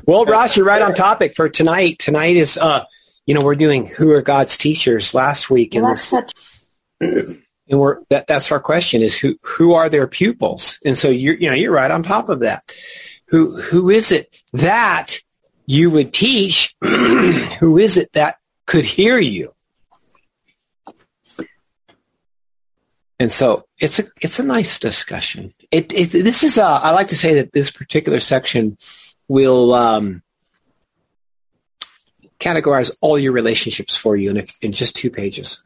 Well, Ross, you're right on topic for tonight. Tonight is, we're doing Who Are God's Teachers last week. Well, And that's our question is who are their pupils? And so you're right on top of that. Who is it that you would teach? Who is it that could hear you? And so it's a nice discussion. This is I like to say that this particular section will categorize all your relationships for you in just 2 pages.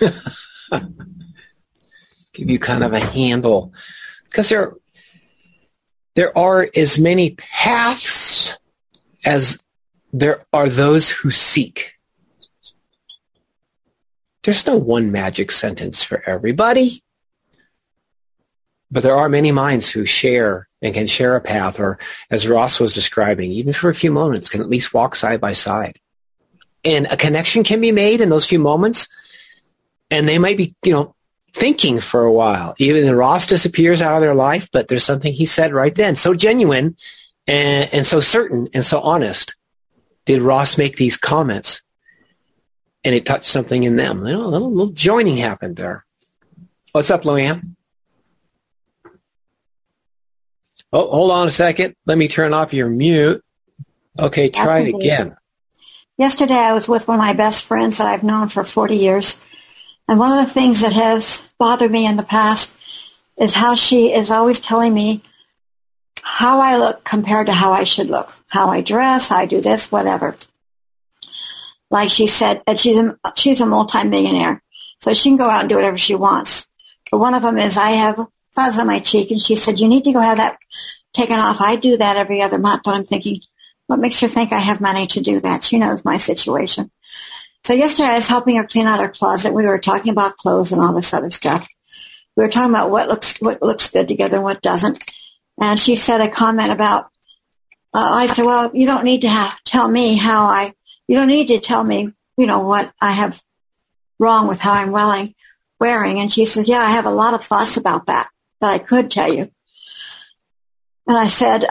Give you kind of a handle, because there are as many paths as there are those who seek. There's no one magic sentence for everybody, but there are many minds who share and can share a path, or as Ross was describing, even for a few moments, can at least walk side by side. And a connection can be made in those few moments, and they might be, thinking for a while. Even Ross disappears out of their life, but there's something he said right then, so genuine and so certain and so honest. Did Ross make these comments, and it touched something in them. A little joining happened there. What's up, Luann? Oh, hold on a second. Let me turn off your mute. Okay, try it again. Yesterday, I was with one of my best friends that I've known for 40 years. And one of the things that has bothered me in the past is how she is always telling me how I look compared to how I should look, how I dress, I do this, whatever. Like she said, she's a multi-millionaire, so she can go out and do whatever she wants. But one of them is I have fuzz on my cheek, and she said, you need to go have that taken off. I do that every other month, but I'm thinking, what makes her think I have money to do that? She knows my situation. So yesterday I was helping her clean out her closet. We were talking about clothes and all this other stuff. We were talking about what looks good together and what doesn't. And she said a comment about, I said, well, you don't need to tell me you don't need to tell me, what I have wrong with how I'm wearing. And she says, yeah, I have a lot of fuss about that I could tell you. And I said,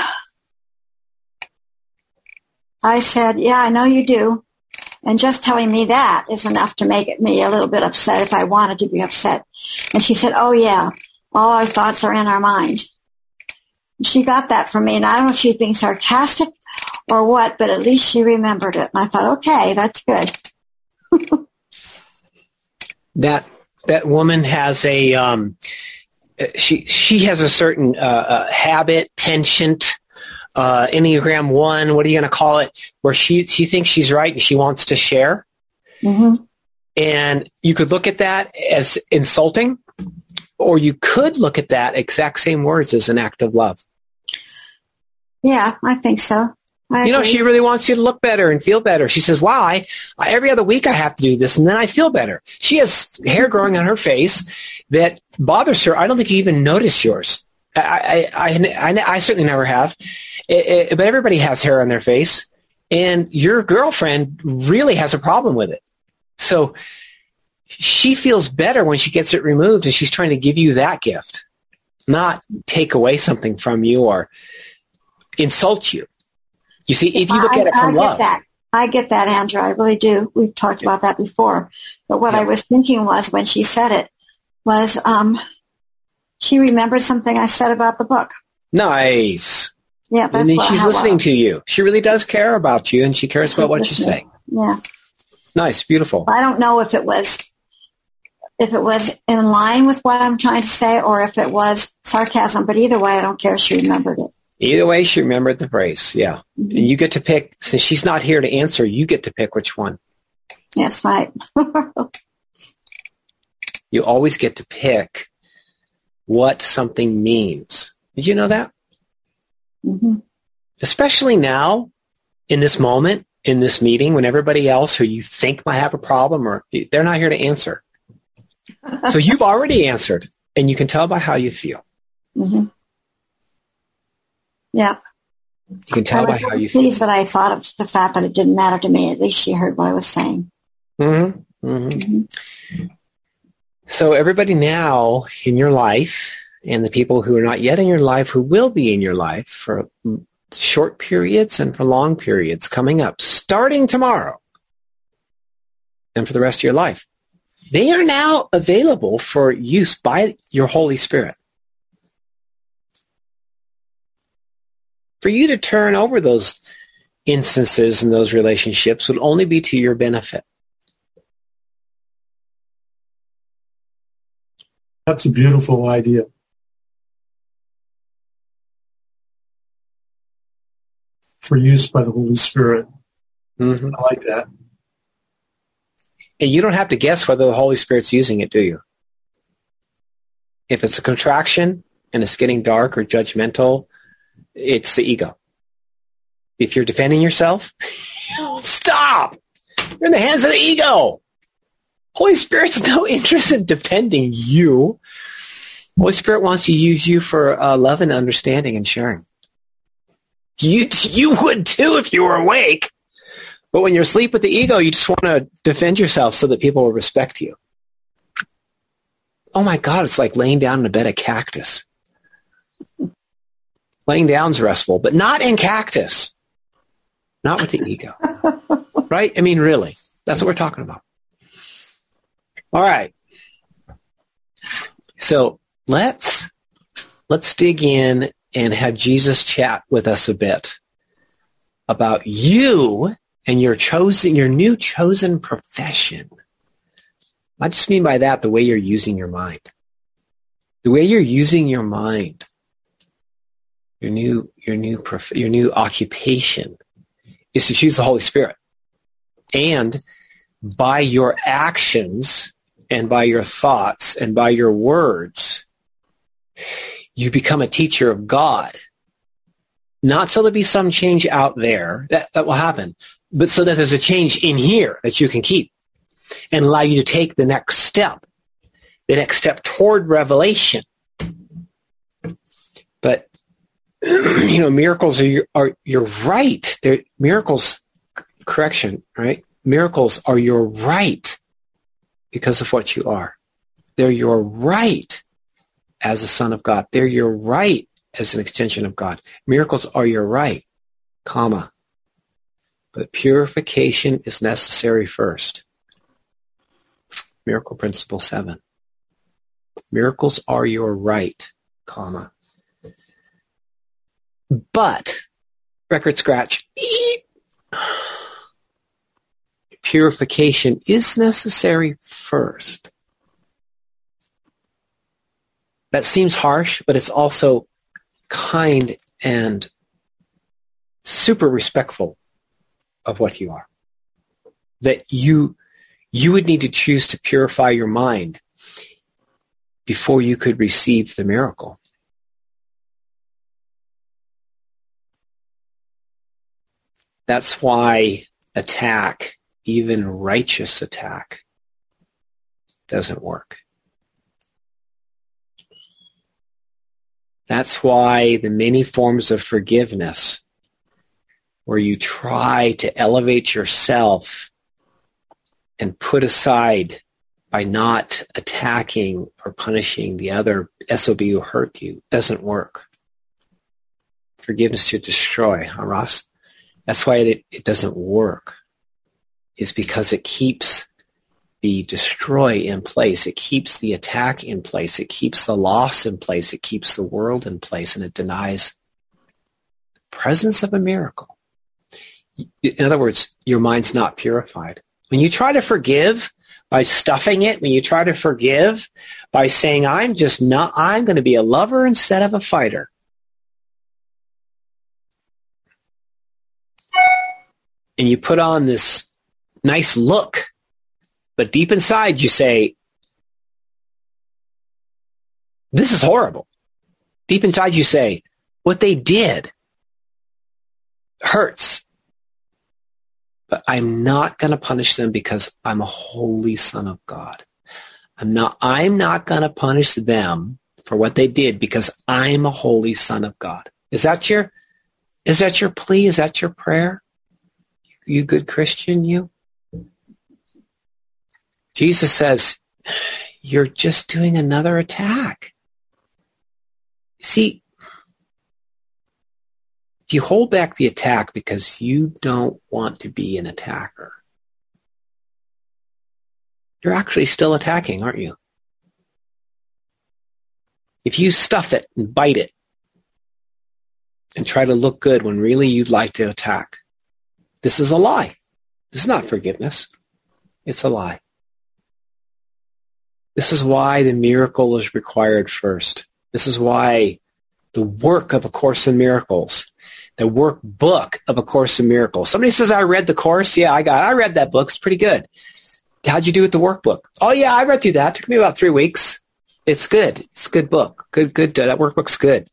yeah, I know you do. And just telling me that is enough to make me a little bit upset if I wanted to be upset. And she said, oh, yeah, all our thoughts are in our mind. And she got that from me, and I don't know if she's being sarcastic or what, but at least she remembered it. And I thought, okay, that's good. That woman has a she has a certain habit, penchant, Enneagram 1, what are you going to call it, where she thinks she's right and she wants to share. Mm-hmm. And you could look at that as insulting, or you could look at that exact same words as an act of love. Yeah, I think so. She really wants you to look better and feel better. She says, wow, I every other week I have to do this, and then I feel better. She has hair growing on her face that bothers her. I don't think you even notice yours. I certainly never have. But everybody has hair on their face, and your girlfriend really has a problem with it. So she feels better when she gets it removed, and she's trying to give you that gift, not take away something from you or insult you. You see, if you look at it from love. I get that, Andrew. I really do. We've talked about that before. But what I was thinking was, when she said it, was she remembered something I said about the book. Nice. Yeah, that's she's listening to you. She really does care about you, and she cares about what you say. Yeah. Nice, beautiful. I don't know if it was in line with what I'm trying to say, or if it was sarcasm. But either way, I don't care. She remembered it. Either way, she remembered the phrase. Yeah, and you get to pick. Since she's not here to answer, you get to pick which one. Yes, right. You always get to pick what something means. Did you know that? Mm-hmm. Especially now, in this moment, in this meeting, when everybody else who you think might have a problem, or they're not here to answer. So you've already answered, and you can tell by how you feel. Mm-hmm. Yeah. You can tell by how you feel. Pleased that I thought of the fact that it didn't matter to me. At least she heard what I was saying. Mm-hmm. Mm-hmm. Mm-hmm. So everybody now in your life, and the people who are not yet in your life, who will be in your life for short periods and for long periods coming up, starting tomorrow and for the rest of your life. They are now available for use by your Holy Spirit. For you to turn over those instances and those relationships would only be to your benefit. That's a beautiful idea. For use by the Holy Spirit. Mm-hmm. I like that. And you don't have to guess whether the Holy Spirit's using it, do you? If it's a contraction and it's getting dark or judgmental, it's the ego. If you're defending yourself, stop! You're in the hands of the ego. Holy Spirit's no interest in defending you. Holy Spirit wants to use you for love and understanding and sharing. You would too if you were awake. But when you're asleep with the ego, you just want to defend yourself so that people will respect you. Oh my God, it's like laying down in a bed of cactus. Laying down's restful, but not in cactus. Not with the ego. Right? I mean, really. That's what we're talking about. All right. So let's dig in and have Jesus chat with us a bit about you and your new chosen profession. I just mean by that the way you're using your mind. The way you're using your mind. Your new occupation is to choose the Holy Spirit. And by your actions and by your thoughts and by your words, you become a teacher of God. Not so there'll be some change out there, that will happen, but so that there's a change in here that you can keep and allow you to take the next step toward revelation. But, miracles are you're right. Miracles, correction, right? Miracles are your right because of what you are. They're your right as a son of God. They're your right as an extension of God. Miracles are your right, comma. But purification is necessary first. Miracle Principle 7. Miracles are your right, comma. But, record scratch, purification is necessary first. That seems harsh, but it's also kind and super respectful of what you are. That you would need to choose to purify your mind before you could receive the miracle. That's why attack, even righteous attack, doesn't work. That's why the many forms of forgiveness where you try to elevate yourself and put aside by not attacking or punishing the other SOB who hurt you doesn't work. Forgiveness to destroy, huh, Ross? That's why it doesn't work. It's because it keeps the destroy in place. It keeps the attack in place. It keeps the loss in place. It keeps the world in place, and it denies the presence of a miracle. In other words, your mind's not purified. When you try to forgive by stuffing it, when you try to forgive by saying, I'm going to be a lover instead of a fighter. And you put on this nice look, but deep inside you say, this is horrible. Deep inside you say, what they did hurts. But I'm not going to punish them because I'm a holy son of God. I'm not going to punish them for what they did because I'm a holy son of God. Is that your plea? Is that your prayer? You good Christian, you? Jesus says, you're just doing another attack. See, If you hold back the attack because you don't want to be an attacker, you're actually still attacking, aren't you? If you stuff it and bite it and try to look good when really you'd like to attack, this is a lie. This is not forgiveness. It's a lie. This is why the miracle is required first. This is why the work of A Course in Miracles, the workbook of A Course in Miracles. Somebody says, I read the course. Yeah, I read that book. It's pretty good. How'd you do with the workbook? Oh, yeah, I read through that. It took me about 3 weeks. It's good. It's a good book. Good. That workbook's good.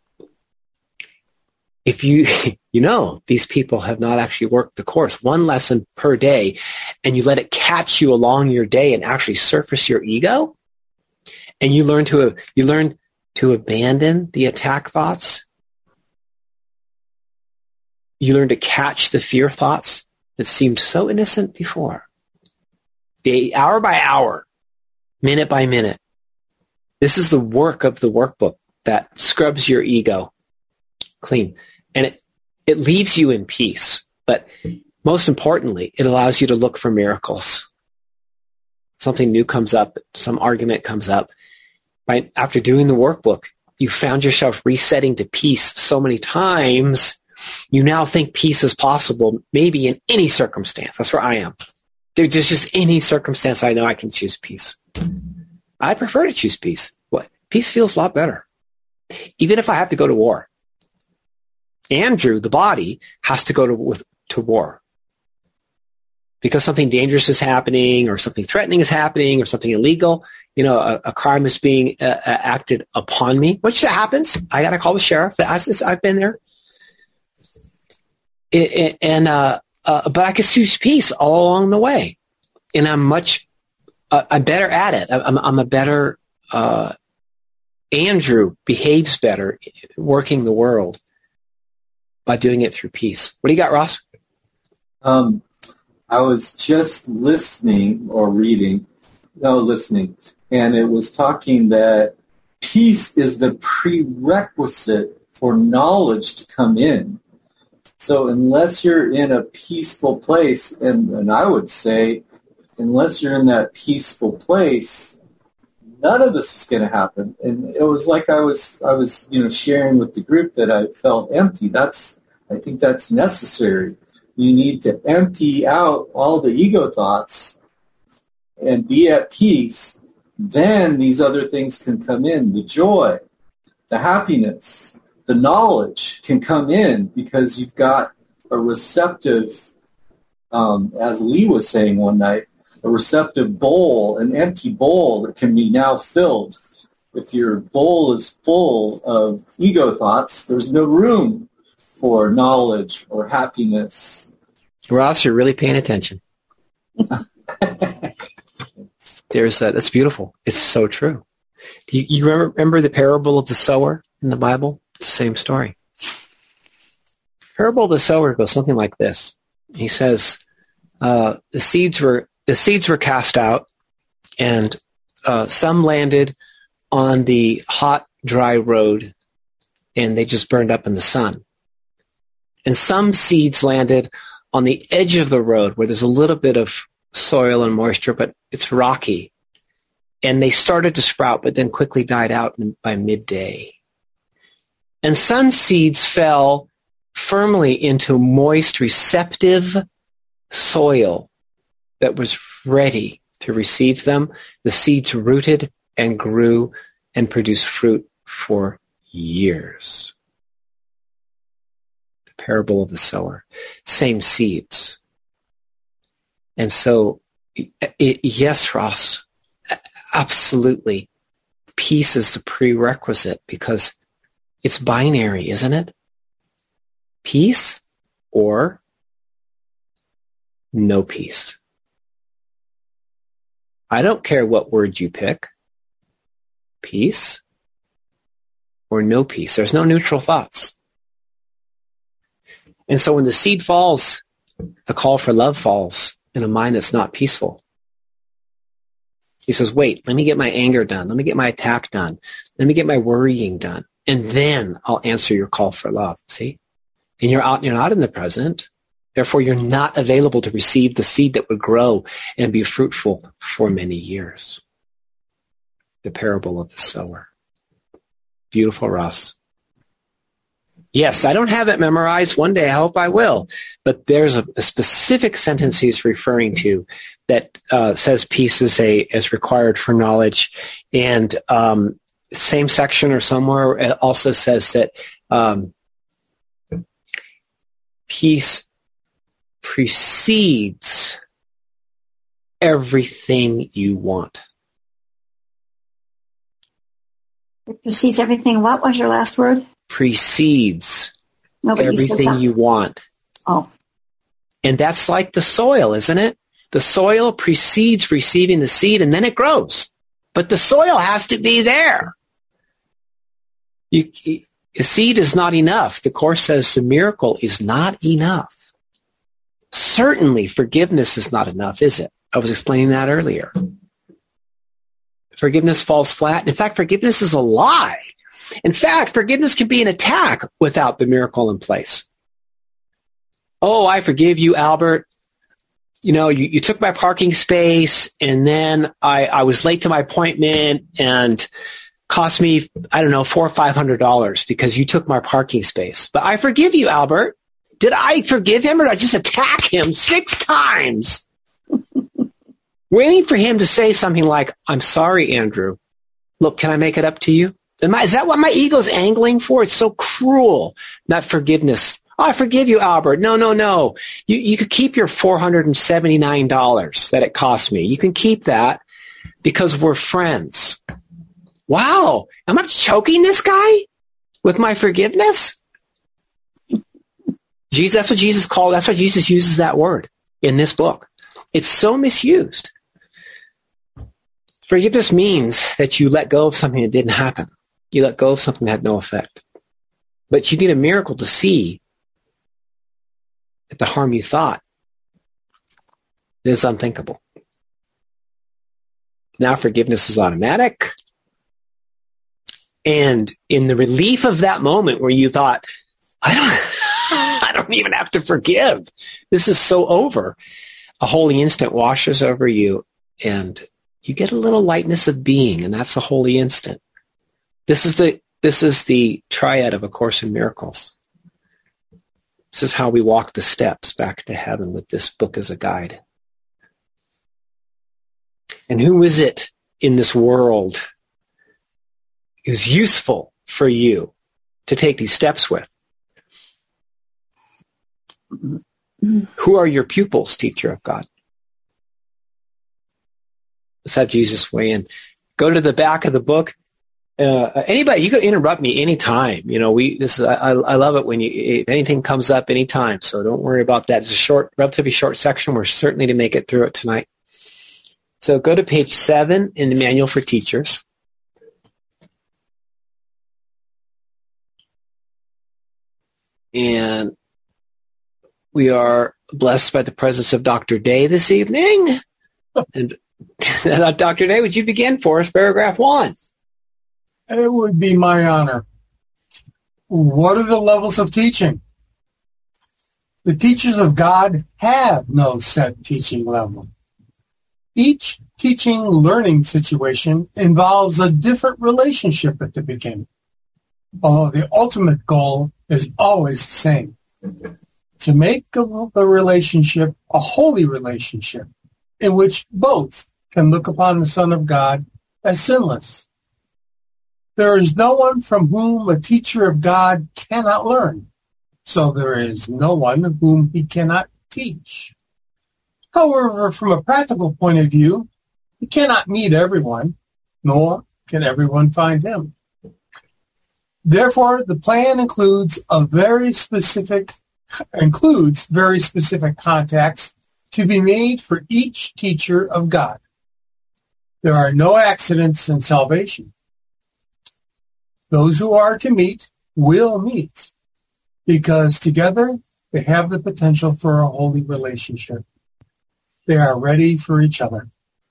If these people have not actually worked the course, 1 lesson per day, and you let it catch you along your day and actually surface your ego, and you learn to abandon the attack thoughts. You learn to catch the fear thoughts that seemed so innocent before. Hour by hour, minute by minute. This is the work of the workbook that scrubs your ego clean. And it leaves you in peace. But most importantly, it allows you to look for miracles. Something new comes up, some argument comes up. Right? After doing the workbook, you found yourself resetting to peace so many times, you now think peace is possible, maybe in any circumstance. That's where I am. There's just any circumstance I know I can choose peace. I prefer to choose peace. What? Peace feels a lot better. Even if I have to go to war. Andrew, the body, has to go to war. Because something dangerous is happening, or something threatening is happening, or something illegal, a crime is being acted upon me, which happens. I got to call the sheriff. I've been there. But I can choose peace all along the way. And I'm better at it. I'm a better, Andrew behaves better working the world by doing it through peace. What do you got, Ross? I was just listening, and it was talking that peace is the prerequisite for knowledge to come in. So unless you're in a peaceful place, and I would say, unless you're in that peaceful place, none of this is going to happen. And it was like I was sharing with the group that I felt empty. I think that's necessary. You need to empty out all the ego thoughts and be at peace. Then these other things can come in. The joy, the happiness, the knowledge can come in because you've got a receptive, as Lee was saying one night, a receptive bowl, an empty bowl that can be now filled. If your bowl is full of ego thoughts, there's no room for knowledge or happiness. Ross, you're really paying attention. That's beautiful. It's so true. You remember the parable of the sower in the Bible? It's the same story. Parable of the sower goes something like this. He says, the seeds were cast out, and some landed on the hot, dry road, and they just burned up in the sun. And some seeds landed on the edge of the road where there's a little bit of soil and moisture, but it's rocky. And they started to sprout, but then quickly died out by midday. And some seeds fell firmly into moist, receptive soil that was ready to receive them. The seeds rooted and grew and produced fruit for years. The parable of the sower. Same seeds. And so, yes, Ross, absolutely. Peace is the prerequisite because it's binary, isn't it? Peace or no peace. I don't care what word you pick. Peace or no peace. There's no neutral thoughts. And so when the seed falls, the call for love falls in a mind that's not peaceful. He says, wait, let me get my anger done. Let me get my attack done. Let me get my worrying done. And then I'll answer your call for love. See? and you're not in the present. Therefore, you're not available to receive the seed that would grow and be fruitful for many years. The parable of the sower. Beautiful, Ross. Yes, I don't have it memorized. One day I hope I will. But there's a specific sentence he's referring to that says peace is required for knowledge. And same section or somewhere it also says that peace precedes everything you want. It precedes everything. What was your last word? Precedes everything you want. Oh. And that's like the soil, isn't it? The soil precedes receiving the seed, and then it grows. But the soil has to be there. A seed is not enough. The Course says the miracle is not enough. Certainly, forgiveness is not enough, is it? I was explaining that earlier. Forgiveness falls flat. In fact, forgiveness is a lie. In fact, forgiveness can be an attack without the miracle in place. Oh, I forgive you, Albert. You know, you took my parking space, and then I was late to my appointment and cost me, I don't know, $400 or $500 because you took my parking space. But I forgive you, Albert. Did I forgive him, or did I just attack him 6 times? Waiting for him to say something like, I'm sorry, Andrew. Look, can I make it up to you? Is that what my ego's angling for? It's so cruel, not forgiveness. Oh, I forgive you, Albert. No. You could keep your $479 that it cost me. You can keep that because we're friends. Wow. Am I choking this guy with my forgiveness? Jesus, that's what Jesus called. That's why Jesus uses that word in this book. It's so misused. Forgiveness means that you let go of something that didn't happen. You let go of something that had no effect. But you need a miracle to see that the harm you thought is unthinkable. Now forgiveness is automatic. And in the relief of that moment where you thought, I don't even have to forgive. This is so over. A holy instant washes over you, and you get a little lightness of being, and that's a holy instant. This is the triad of A Course in Miracles. This is how we walk the steps back to heaven with this book as a guide. And who is it in this world who's useful for you to take these steps with? Who are your pupils, teacher of God? Let's have Jesus weigh in. Go to the back of the book. Anybody, you can interrupt me anytime. You know, I love it when if anything comes up anytime. So don't worry about that. It's a relatively short section. We're certainly to make it through it tonight. So go to page 7 in the Manual for Teachers. And we are blessed by the presence of Dr. Day this evening. And Dr. Day, would you begin for us, paragraph 1? It would be my honor. What are the levels of teaching? The teachers of God have no set teaching level. Each teaching-learning situation involves a different relationship at the beginning, although the ultimate goal is always the same: to make the relationship a holy relationship in which both can look upon the Son of God as sinless. There is no one from whom a teacher of God cannot learn, so there is no one whom he cannot teach. However, from a practical point of view, he cannot meet everyone, nor can everyone find him. Therefore, the plan includes very specific contacts to be made for each teacher of God. There are no accidents in salvation. Those who are to meet will meet, because together they have the potential for a holy relationship. They are ready for each other.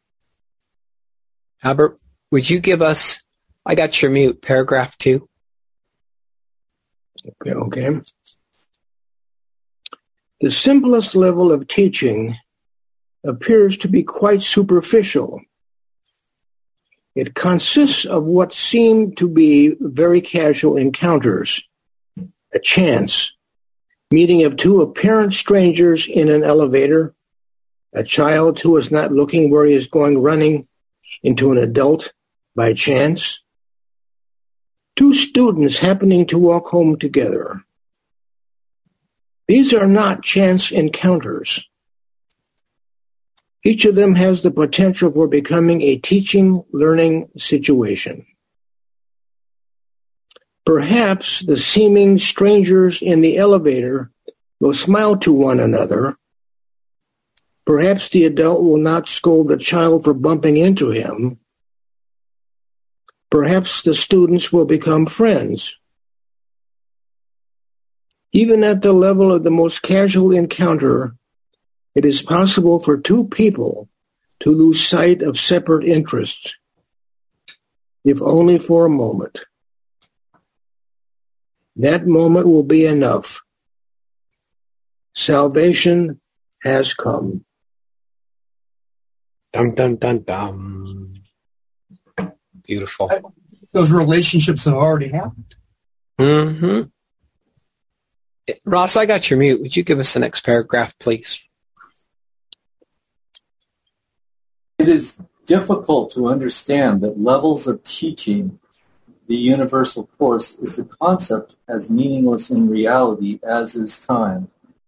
Albert, would you give us, I got your mute, paragraph 2. Okay. The simplest level of teaching appears to be quite superficial. It consists of what seem to be very casual encounters, a chance, meeting of two apparent strangers in an elevator, a child who is not looking where he is going running into an adult by chance, two students happening to walk home together. These are not chance encounters. Each of them has the potential for becoming a teaching-learning situation. Perhaps the seeming strangers in the elevator will smile to one another. Perhaps the adult will not scold the child for bumping into him. Perhaps the students will become friends. Even at the level of the most casual encounter, it is possible for two people to lose sight of separate interests, if only for a moment. That moment will be enough. Salvation has come. Dum, dum, dum, dum. Beautiful. Those relationships have already happened. Mm-hmm. Ross, I got your mute. Would you give us the next paragraph, please? It is difficult to understand that levels of teaching the universal course is a concept as meaningless in reality as is time.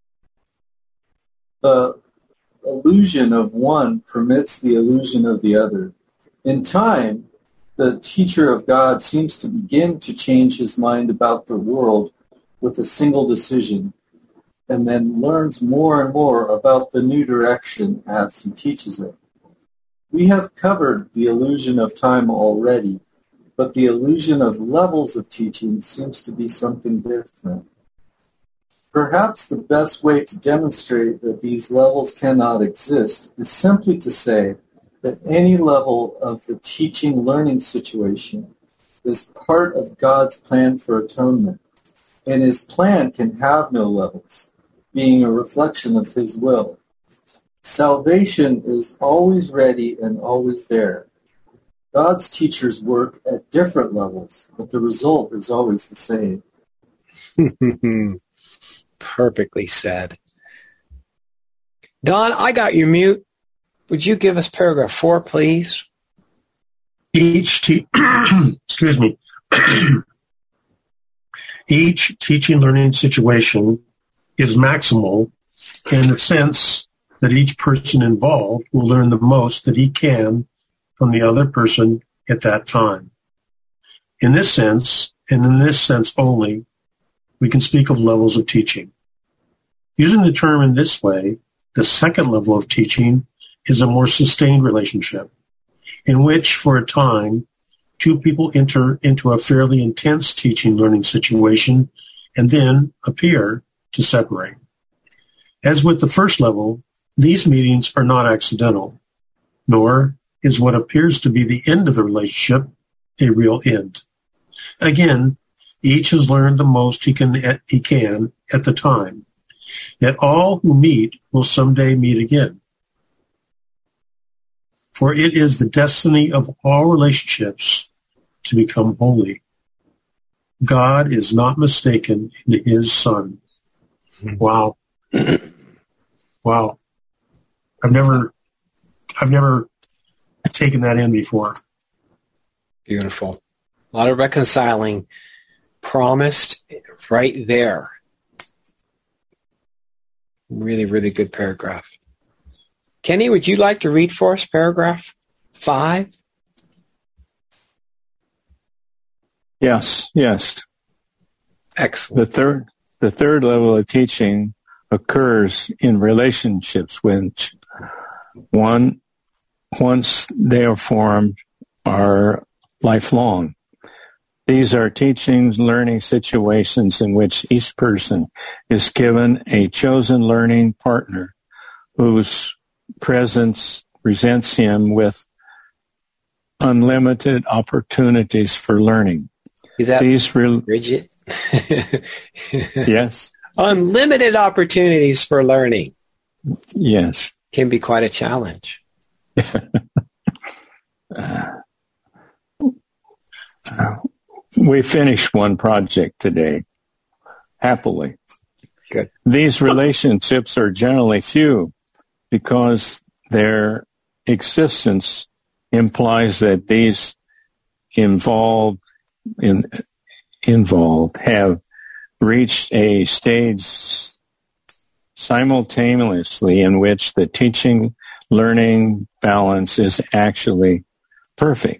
The illusion of one permits the illusion of the other. In time, the teacher of God seems to begin to change his mind about the world with a single decision, and then learns more and more about the new direction as he teaches it. We have covered the illusion of time already, but the illusion of levels of teaching seems to be something different. Perhaps the best way to demonstrate that these levels cannot exist is simply to say that any level of the teaching-learning situation is part of God's plan for atonement, and his plan can have no levels, being a reflection of his will. Salvation is always ready and always there. God's teachers work at different levels, but the result is always the same. Perfectly said. Don, I got your mute. Would you give us paragraph 4, please? Excuse me. Each teaching-learning situation is maximal in the sense that each person involved will learn the most that he can from the other person at that time. In this sense, and in this sense only, we can speak of levels of teaching. Using the term in this way, the second level of teaching is a more sustained relationship, in which, for a time, two people enter into a fairly intense teaching-learning situation and then appear to separate. As with the first level, these meetings are not accidental, nor is what appears to be the end of the relationship a real end. Again, each has learned the most he can at the time, yet all who meet will someday meet again. For it is the destiny of all relationships to become holy. God is not mistaken in his Son. Wow. Wow. I've never taken that in before. Beautiful. A lot of reconciling promised right there. Really, really good paragraph. Kenny, would you like to read for us paragraph 5? Yes. Excellent. The third level of teaching occurs in relationships which, once they are formed, are lifelong. These are teachings, learning situations in which each person is given a chosen learning partner whose presence presents him with unlimited opportunities for learning. Is that Bridget? Yes. unlimited opportunities for learning. Yes. Can be quite a challenge. We finished one project today, happily. Good. These relationships are generally few because their existence implies that these involved have reached a stage simultaneously in which the teaching-learning balance is actually perfect.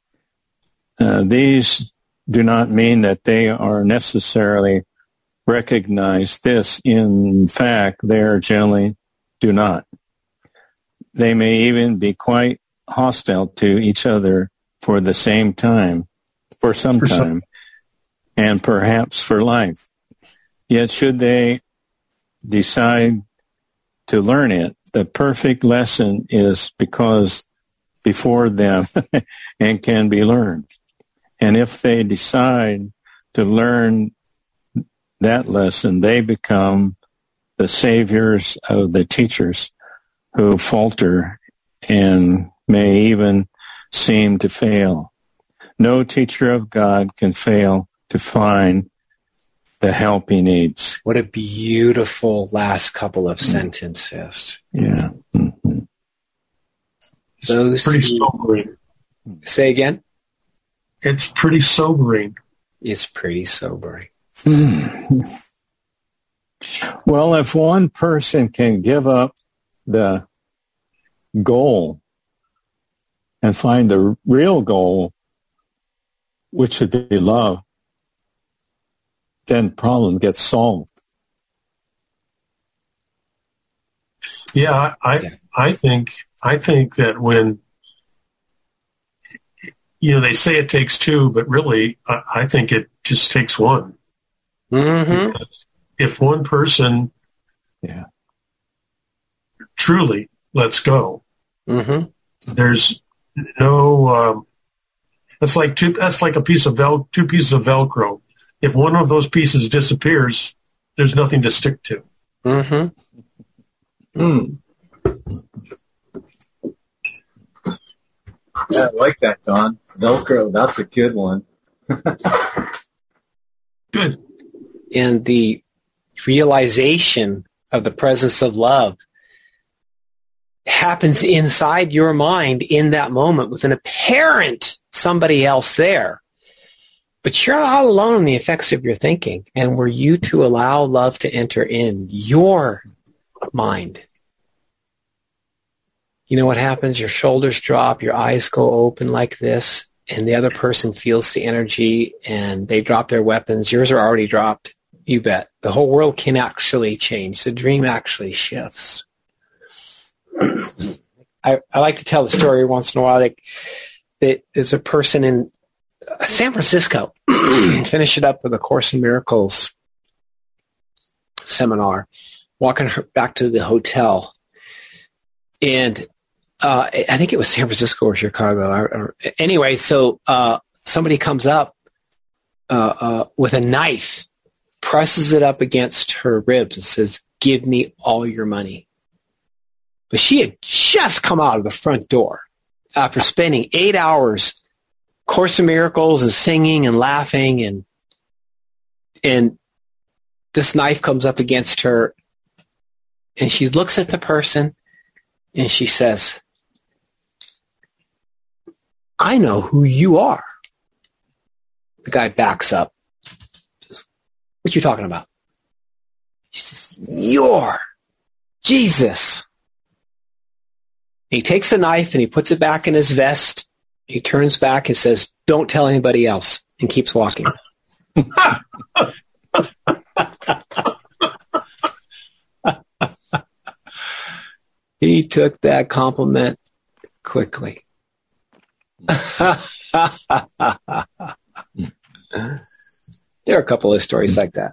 These do not mean that they are necessarily recognize this. In fact, they generally do not. They may even be quite hostile to each other for some time, and perhaps for life. Yet should they decide to learn it, the perfect lesson is before them and can be learned. And if they decide to learn that lesson, they become the saviors of the teachers who falter and may even seem to fail. No teacher of God can fail to find the help he needs. What a beautiful last couple of sentences. Yeah. Mm-hmm. Those pretty sobering. Say again? It's pretty sobering. It's pretty sobering. Well, if one person can give up the goal and find the real goal, which should be love, then the problem gets solved. Yeah, I think that when, they say it takes two, but really, I think it just takes one. Mm-hmm. If one person truly lets go, there's no, that's like two pieces of Velcro. If one of those pieces disappears, there's nothing to stick to. Yeah, I like that, Don. Velcro, that's a good one. Good. And the realization of the presence of love happens inside your mind in that moment with an apparent somebody else there. But you're not alone in the effects of your thinking. And were you to allow love to enter in your mind, you know what happens? Your shoulders drop, your eyes go open like this, and the other person feels the energy and they drop their weapons. Yours are already dropped. You bet. The whole world can actually change. The dream actually shifts. I like to tell the story once in a while that there's a person in San Francisco, finish it up with a Course in Miracles seminar, walking back to the hotel. And I think it was San Francisco or Chicago. Anyway, so somebody comes up with a knife, presses it up against her ribs and says, "Give me all your money." But she had just come out of the front door after spending 8 hours Course in Miracles and singing and laughing, and this knife comes up against her, and she looks at the person and she says, "I know who you are." The guy backs up. "What you talking about?" She says, "You're Jesus." He takes a knife and he puts it back in his vest. He turns back and says, "Don't tell anybody else," and keeps walking. He took that compliment quickly. There are a couple of stories like that.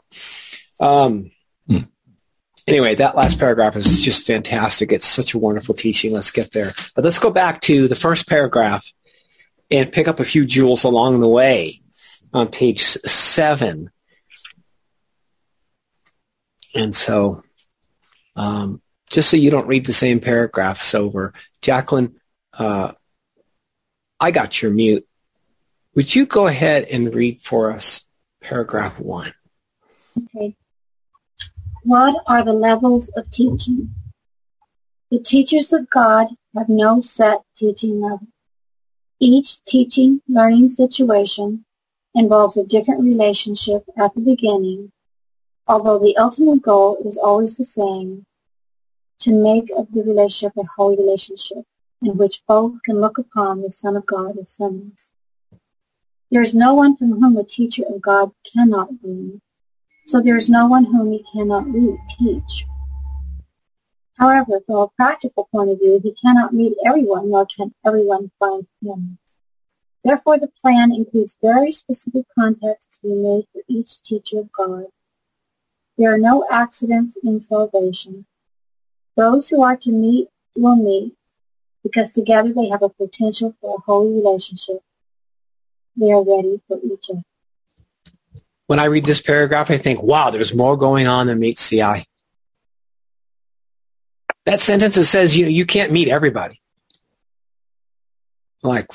Anyway, that last paragraph is just fantastic. It's such a wonderful teaching. Let's get there. But let's go back to the first paragraph and pick up a few jewels along the way on page 7. And so, just so you don't read the same paragraphs over, Jacqueline, I got your mute. Would you go ahead and read for us paragraph 1? Okay. What are the levels of teaching? The teachers of God have no set teaching level. Each teaching, learning situation involves a different relationship at the beginning, although the ultimate goal is always the same, to make of the relationship a holy relationship in which both can look upon the Son of God as sinless. There is no one from whom the teacher of God cannot learn, so there is no one whom he cannot teach. However, from a practical point of view, he cannot meet everyone, nor can everyone find him. Therefore, the plan includes very specific contexts to be made for each teacher of God. There are no accidents in salvation. Those who are to meet will meet, because together they have a potential for a holy relationship. They are ready for each other. When I read this paragraph, I think, wow, there's more going on than meets the eye. That sentence that says, you can't meet everybody. Like,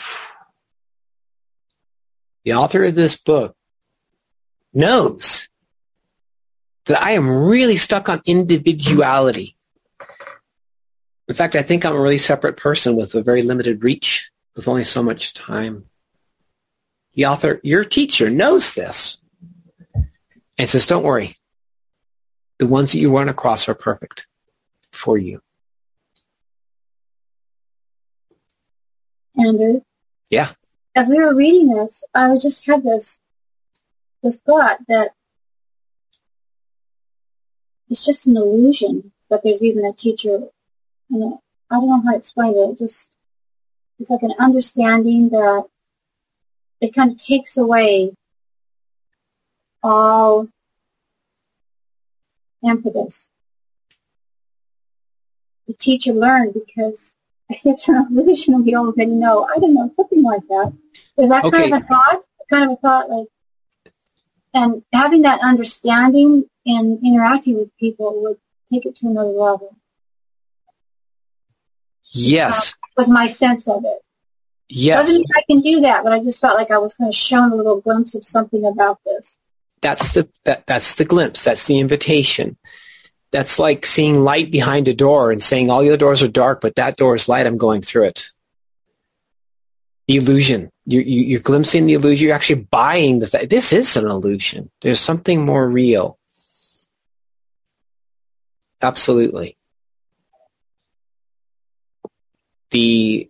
the author of this book knows that I am really stuck on individuality. In fact, I think I'm a really separate person with a very limited reach, with only so much time. The author, your teacher, knows this and says, don't worry. The ones that you run across are perfect for you. Andrew? Yeah. As we were reading this, I just had this thought that it's just an illusion that there's even a teacher. And I don't know how to explain it. It's like an understanding that it kind of takes away all impetus. The teacher learned because it's an illusion we already know. I don't know, something like that. Is that kind of a thought? Kind of a thought, like, and having that understanding and interacting with people would take it to another level. Yes. Was my sense of it. Yes. Doesn't mean I can do that, but I just felt like I was kind of shown a little glimpse of something about this. That's the glimpse. That's the invitation. That's like seeing light behind a door and saying all the other doors are dark, but that door is light. I'm going through it. The illusion. You're glimpsing the illusion. You're actually buying the fact. This is an illusion. There's something more real. Absolutely. The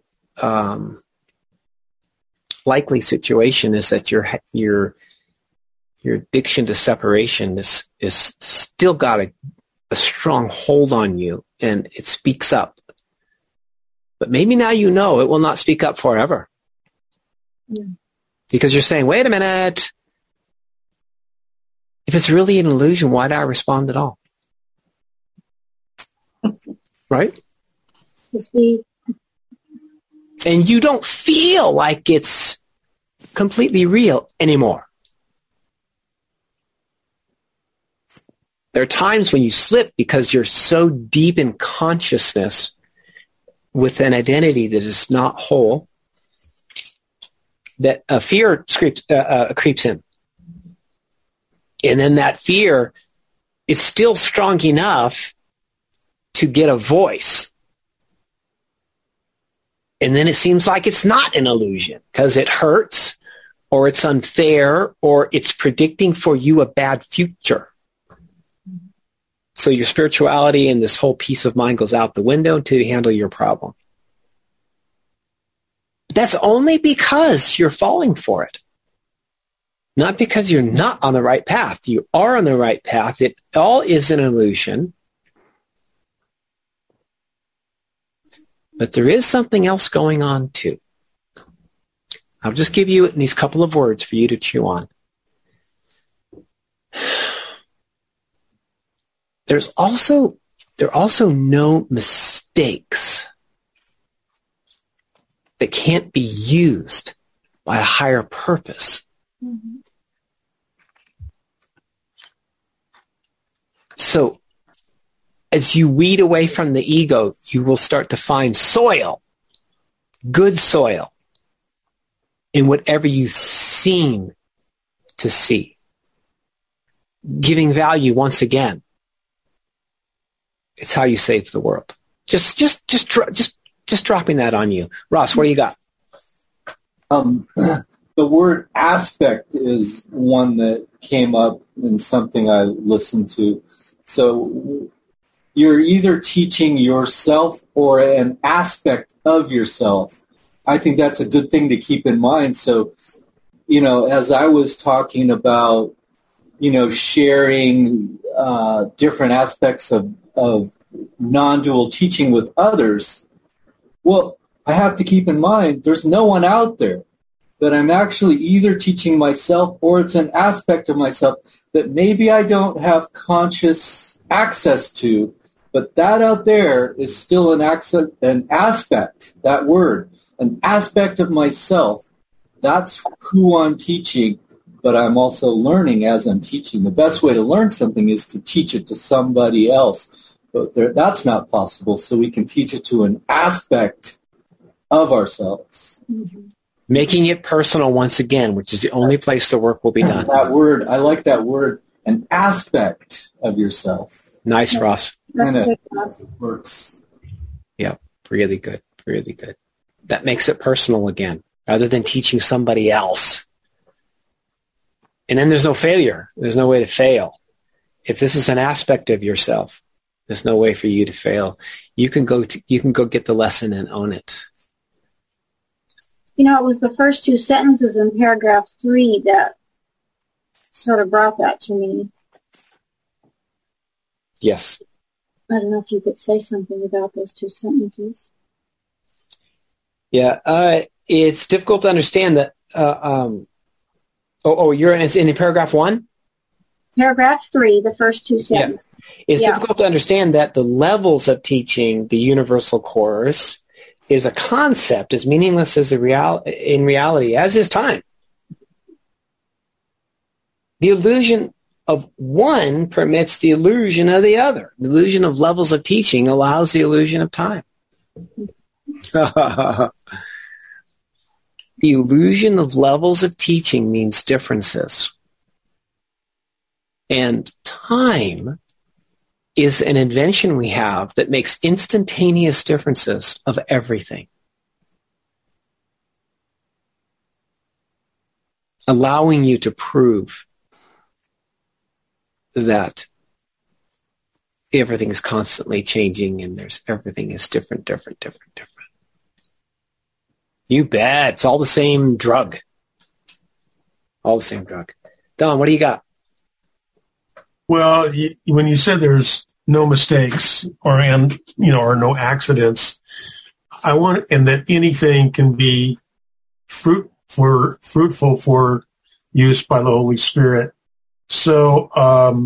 likely situation is that your addiction to separation is still got a strong hold on you, and it speaks up. But maybe now you know it will not speak up forever. Yeah. Because you're saying, wait a minute. If it's really an illusion, why do I respond at all? Right? And you don't feel like it's completely real anymore. There are times when you slip because you're so deep in consciousness with an identity that is not whole that a fear creeps in. And then that fear is still strong enough to get a voice. And then it seems like it's not an illusion because it hurts or it's unfair or it's predicting for you a bad future. So your spirituality and this whole peace of mind goes out the window until you handle your problem. That's only because you're falling for it. Not because you're not on the right path. You are on the right path. It all is an illusion. But there is something else going on too. I'll just give you these couple of words for you to chew on. There are also no mistakes that can't be used by a higher purpose. Mm-hmm. So as you weed away from the ego, you will start to find soil, good soil, in whatever you seem to see. Giving value once again. It's how you save the world. Just dropping that on you. Ross, what do you got? The word aspect is one that came up in something I listened to. So you're either teaching yourself or an aspect of yourself. I think that's a good thing to keep in mind. So, as I was talking about, sharing different aspects of non-dual teaching with others, well, I have to keep in mind there's no one out there that I'm actually either teaching myself or it's an aspect of myself that maybe I don't have conscious access to, but that out there is still an aspect, that word, an aspect of myself. That's who I'm teaching, but I'm also learning as I'm teaching. The best way to learn something is to teach it to somebody else, but that's not possible, so we can teach it to an aspect of ourselves. Mm-hmm. Making it personal once again, which is the only place the work will be done. That word, I like that word, an aspect of yourself. Nice, Ross. Kind of works. Yeah, really good, really good. That makes it personal again, rather than teaching somebody else. And then there's no failure. There's no way to fail. If this is an aspect of yourself, there's no way for you to fail. You can go get the lesson and own it. It was the first two sentences in paragraph 3 that sort of brought that to me. Yes. I don't know if you could say something about those two sentences. Yeah, it's difficult to understand that. You're in paragraph 1? Paragraph 3, the first two sentences. Yeah. It's difficult to understand that the levels of teaching the universal course is a concept as meaningless as in reality, as is time. The illusion of one permits the illusion of the other. The illusion of levels of teaching allows the illusion of time. The illusion of levels of teaching means differences. And time is an invention we have that makes instantaneous differences of everything. Allowing you to prove that everything is constantly changing and everything is different. You bet. It's all the same drug. All the same drug. Don, what do you got? Well, when you said there's no mistakes or no accidents, and that anything can be fruitful for use by the Holy Spirit. So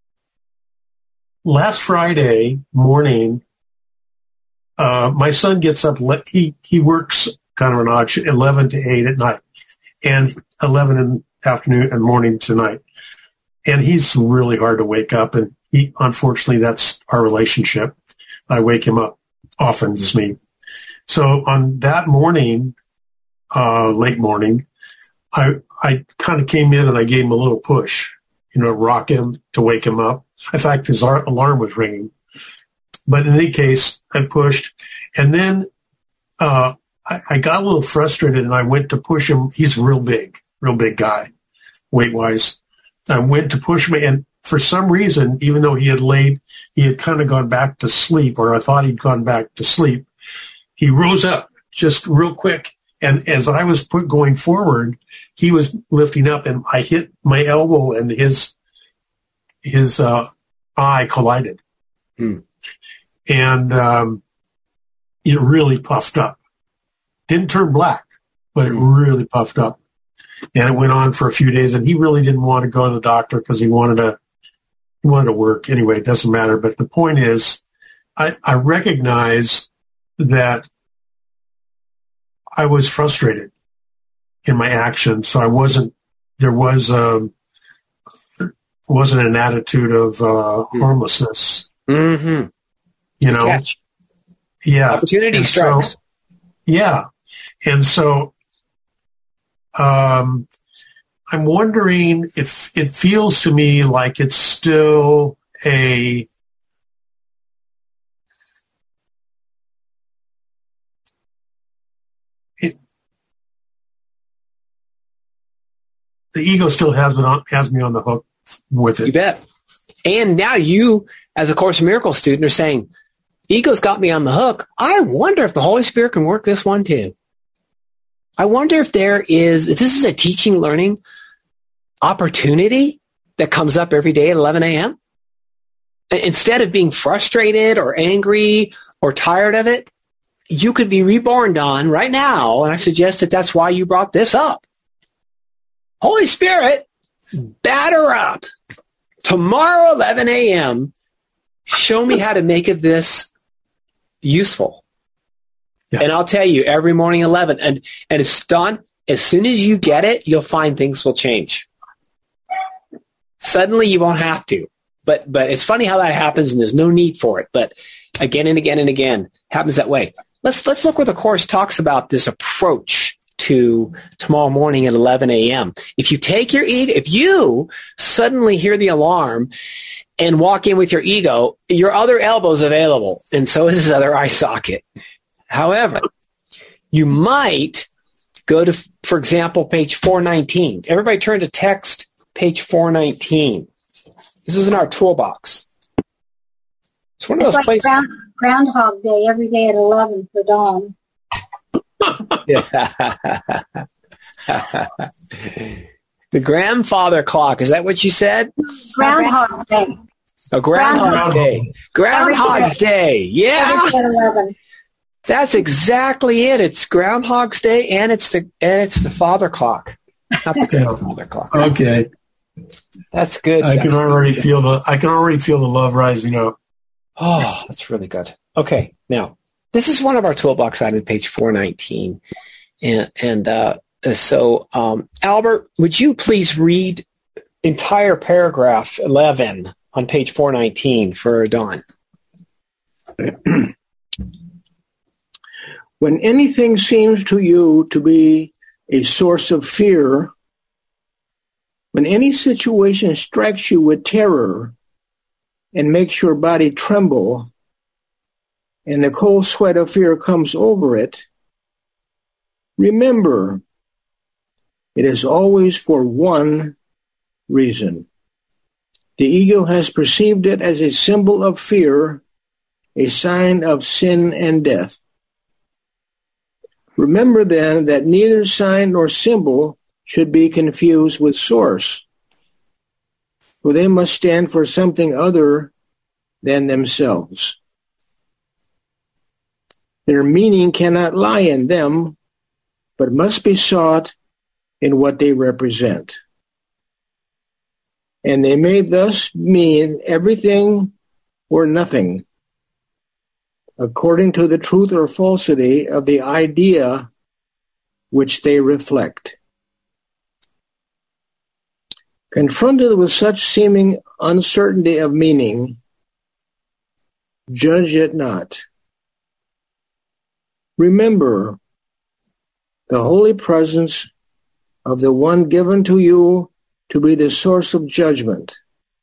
last Friday morning, my son gets up. He works kind of an odd 11 to 8 at night, and 11 in the afternoon and morning to night. And he's really hard to wake up, and unfortunately, that's our relationship. I wake him up often, just me. So on that morning, late morning, I kind of came in and I gave him a little push, rock him to wake him up. In fact, his alarm was ringing. But in any case, I pushed, and then I got a little frustrated, and I went to push him. He's a real big guy, weight-wise. I went to push him, and for some reason, even though he had kind of gone back to sleep, or I thought he'd gone back to sleep, he rose up just real quick. And as I was going forward, he was lifting up, and I hit my elbow, and his eye collided. And it really puffed up. Didn't turn black, but it really puffed up. And it went on for a few days, and he really didn't want to go to the doctor because he wanted to work. Anyway, it doesn't matter. But the point is, I recognized that I was frustrated in my action. So there wasn't an attitude of harmlessness. Mm-hmm. You know? Catch. Yeah. Opportunity And strikes. So, yeah. And so I'm wondering if it feels to me like it's still the ego still has me on the hook with it. You bet. And now you, as a Course in Miracles student, are saying, ego's got me on the hook. I wonder if the Holy Spirit can work this one too. I wonder if if this is a teaching, learning opportunity that comes up every day at 11 a.m. Instead of being frustrated or angry or tired of it, you could be reborn, Don, right now. And I suggest that that's why you brought this up. Holy Spirit, batter up. Tomorrow, 11 a.m., show me how to make of this useful. Yeah. And I'll tell you, every morning, 11. And it's done. As soon as you get it, you'll find things will change. Suddenly, you won't have to. But it's funny how that happens, and there's no need for it. But again and again and again, happens that way. Let's look where the Course talks about this approach to tomorrow morning at 11 a.m. If you take your ego, if you suddenly hear the alarm and walk in with your ego, your other elbow's available, and so is his other eye socket. However, you might go to, for example, page 419. Everybody turn to text page 419. This is in our toolbox. It's one of those places. Groundhog Day every day at 11 for Dawn. The grandfather clock. Is that what you said? Groundhog Day. Oh, Groundhog's Day. Groundhog's Day. Yeah. That's exactly it. It's Groundhog's Day, and it's the father clock. Not the grandfather clock. Okay. That's good. I can already feel the love rising up. Oh, that's really good. Okay. Now, this is one of our toolbox items, page 419. So, Albert, would you please read entire paragraph 11 on page 419 for Dawn? When anything seems to you to be a source of fear, when any situation strikes you with terror and makes your body tremble, and the cold sweat of fear comes over it, remember, it is always for one reason. The ego has perceived it as a symbol of fear, a sign of sin and death. Remember then that neither sign nor symbol should be confused with source, for they must stand for something other than themselves. Their meaning cannot lie in them, but must be sought in what they represent. And they may thus mean everything or nothing, according to the truth or falsity of the idea which they reflect. Confronted with such seeming uncertainty of meaning, judge it not. Remember the holy presence of the one given to you to be the source of judgment.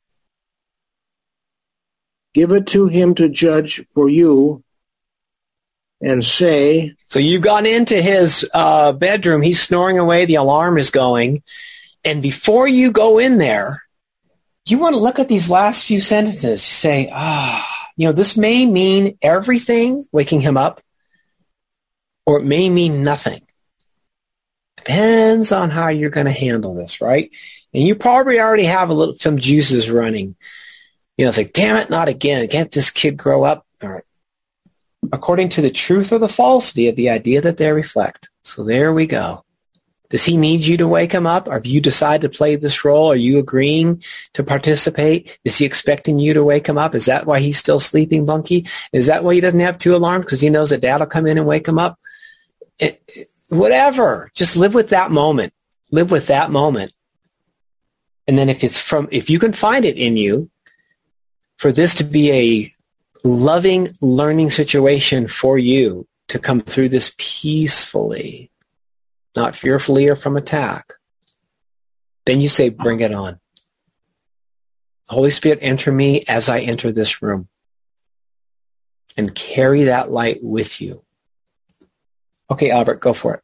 Give it to him to judge for you and say... So you've gone into his bedroom, he's snoring away, the alarm is going, and before you go in there, you want to look at these last few sentences. You say, this may mean everything, waking him up, or it may mean nothing. Depends on how you're going to handle this, right? And you probably already have some juices running. It's like, damn it, not again. Can't this kid grow up? All right. According to the truth or the falsity of the idea that they reflect. So there we go. Does he need you to wake him up? Or if you decide to play this role, are you agreeing to participate? Is he expecting you to wake him up? Is that why he's still sleeping, Bunky? Is that why he doesn't have 2 alarms? Because he knows that Dad will come in and wake him up? Whatever. Just live with that moment. Live with that moment. And then if you can find it in you, for this to be a loving learning situation for you to come through this peacefully, not fearfully or from attack, then you say, bring it on. Holy Spirit, enter me as I enter this room, and carry that light with you. Okay, Albert, go for it.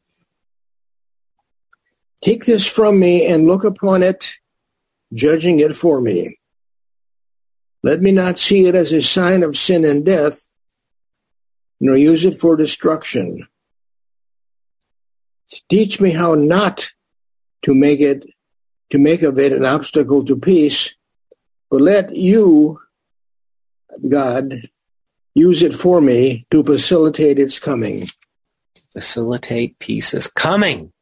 Take this from me and look upon it, judging it for me. Let me not see it as a sign of sin and death, nor use it for destruction. Teach me how not to make of it an obstacle to peace, but let you, God, use it for me to facilitate its coming. Facilitate peace is coming.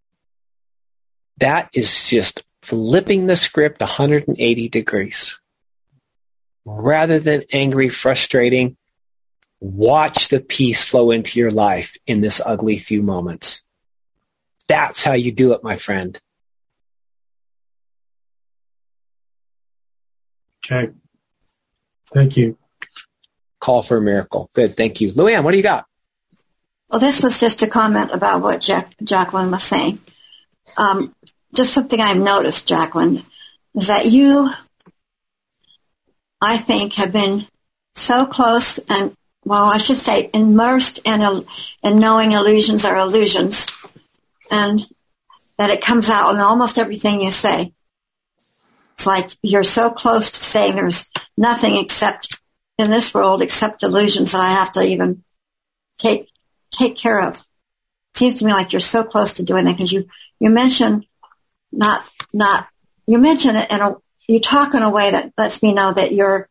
That is just flipping the script 180 degrees. Rather than angry, frustrating, watch the peace flow into your life in this ugly few moments. That's how you do it, my friend. Okay. Thank you. Call for a miracle. Good. Thank you. Luann, what do you got? Well, this was just a comment about what Jacqueline was saying. Just something I've noticed, Jacqueline, is that you, I think, have been so close and, well, I should say immersed in knowing illusions are illusions, and that it comes out in almost everything you say. It's like you're so close to saying there's nothing except in this world except illusions that I have to even take care of. It seems to me like you're so close to doing that, because you mention you mention it you talk in a way that lets me know that you're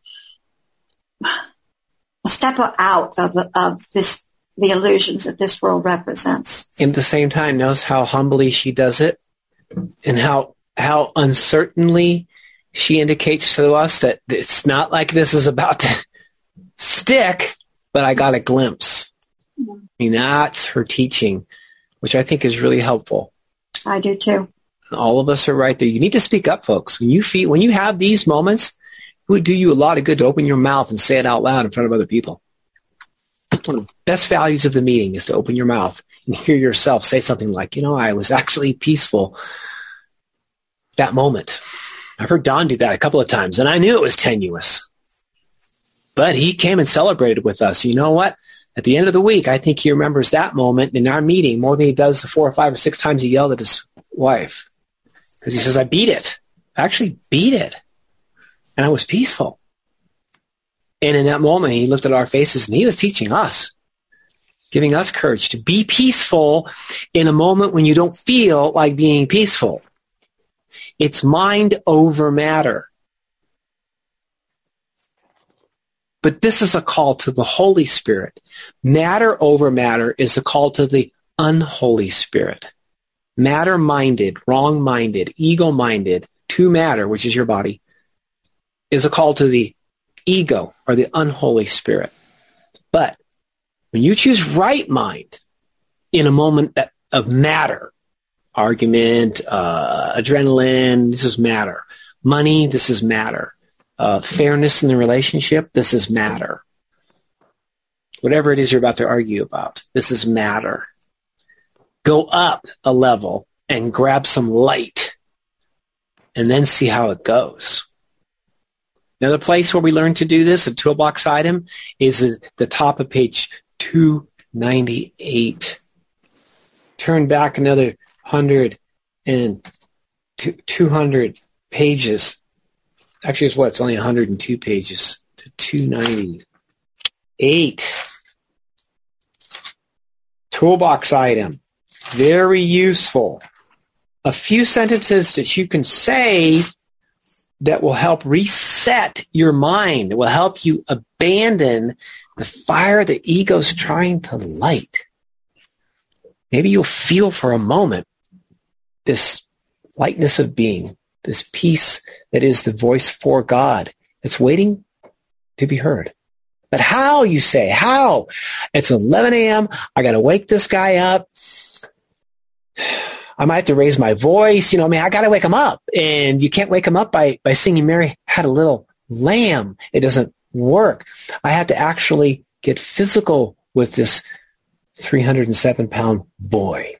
a step out of the illusions that this world represents. At the same time, knows how humbly she does it, and how uncertainly she indicates to us that it's not like this is about to stick, but I got a glimpse. I mean, that's her teaching, which I think is really helpful. I do too. All of us are right there. You need to speak up, folks. When you have these moments, it would do you a lot of good to open your mouth and say it out loud in front of other people. One of the best values of the meeting is to open your mouth and hear yourself say something like, I was actually peaceful that moment. I've heard Don do that a couple of times, and I knew it was tenuous. But he came and celebrated with us. You know what? At the end of the week, I think he remembers that moment in our meeting more than he does the 4 or 5 or 6 times he yelled at his wife. Because he says, I beat it. I actually beat it. And I was peaceful. And in that moment, he looked at our faces and he was teaching us, giving us courage to be peaceful in a moment when you don't feel like being peaceful. It's mind over matter. But this is a call to the Holy Spirit. Matter over matter is a call to the unholy spirit. Matter-minded, wrong-minded, ego-minded, to matter, which is your body, is a call to the ego or the unholy spirit. But when you choose right mind in a moment of matter, argument, adrenaline, this is matter. Money, this is matter. Fairness in the relationship, this is matter. Whatever it is you're about to argue about, this is matter. Go up a level and grab some light and then see how it goes. Another place where we learn to do this, a toolbox item, is at the top of page 298. Turn back another 100 and 200 pages. Actually, it's only 102 pages to 298. Toolbox item. Very useful. A few sentences that you can say that will help reset your mind, that will help you abandon the fire the ego's trying to light. Maybe you'll feel for a moment this lightness of being, this peace that is the voice for God. It's waiting to be heard. But how, you say? How? It's 11 a.m. I got to wake this guy up. I might have to raise my voice. I got to wake him up. And you can't wake him up by singing Mary Had a Little lamb. It doesn't work. I had to actually get physical with this 307-pound boy.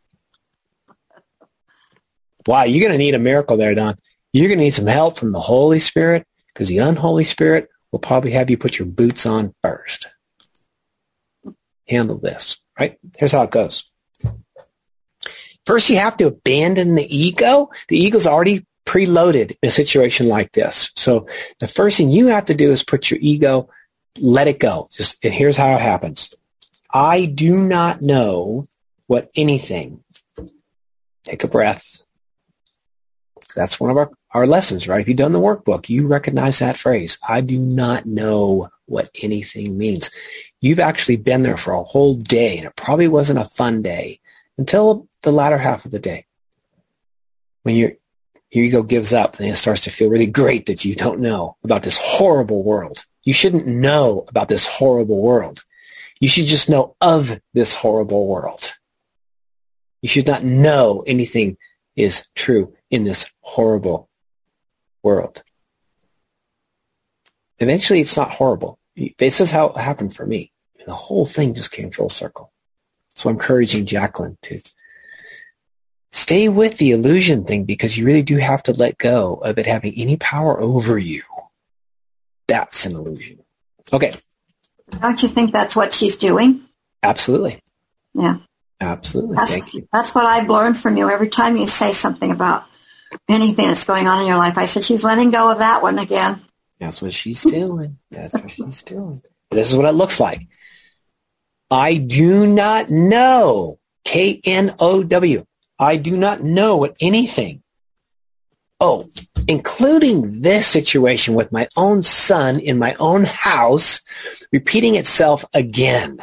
Wow, you're going to need a miracle there, Don. You're going to need some help from the Holy Spirit, because the unholy spirit will probably have you put your boots on first. Handle this, right? Here's how it goes. First, you have to abandon the ego. The ego's already preloaded in a situation like this. So the first thing you have to do is put your ego, let it go. And here's how it happens. I do not know what anything. Take a breath. That's one of our lessons, right? If you've done the workbook, you recognize that phrase. I do not know what anything means. You've actually been there for a whole day, and it probably wasn't a fun day until the latter half of the day, when your ego gives up and it starts to feel really great that you don't know about this horrible world. You shouldn't know about this horrible world. You should just know of this horrible world. You should not know anything is true in this horrible world. Eventually, it's not horrible. This is how it happened for me. The whole thing just came full circle. So I'm encouraging Jacqueline to stay with the illusion thing, because you really do have to let go of it having any power over you. That's an illusion. Okay. Don't you think that's what she's doing? Absolutely. Yeah. Absolutely. Thank you. That's what I've learned from you. Every time you say something about anything that's going on in your life, I said, she's letting go of that one again. That's what she's doing. That's what she's doing. This is what it looks like. I do not know. K-N-O-W. I do not know what anything. Oh, including this situation with my own son in my own house, repeating itself again,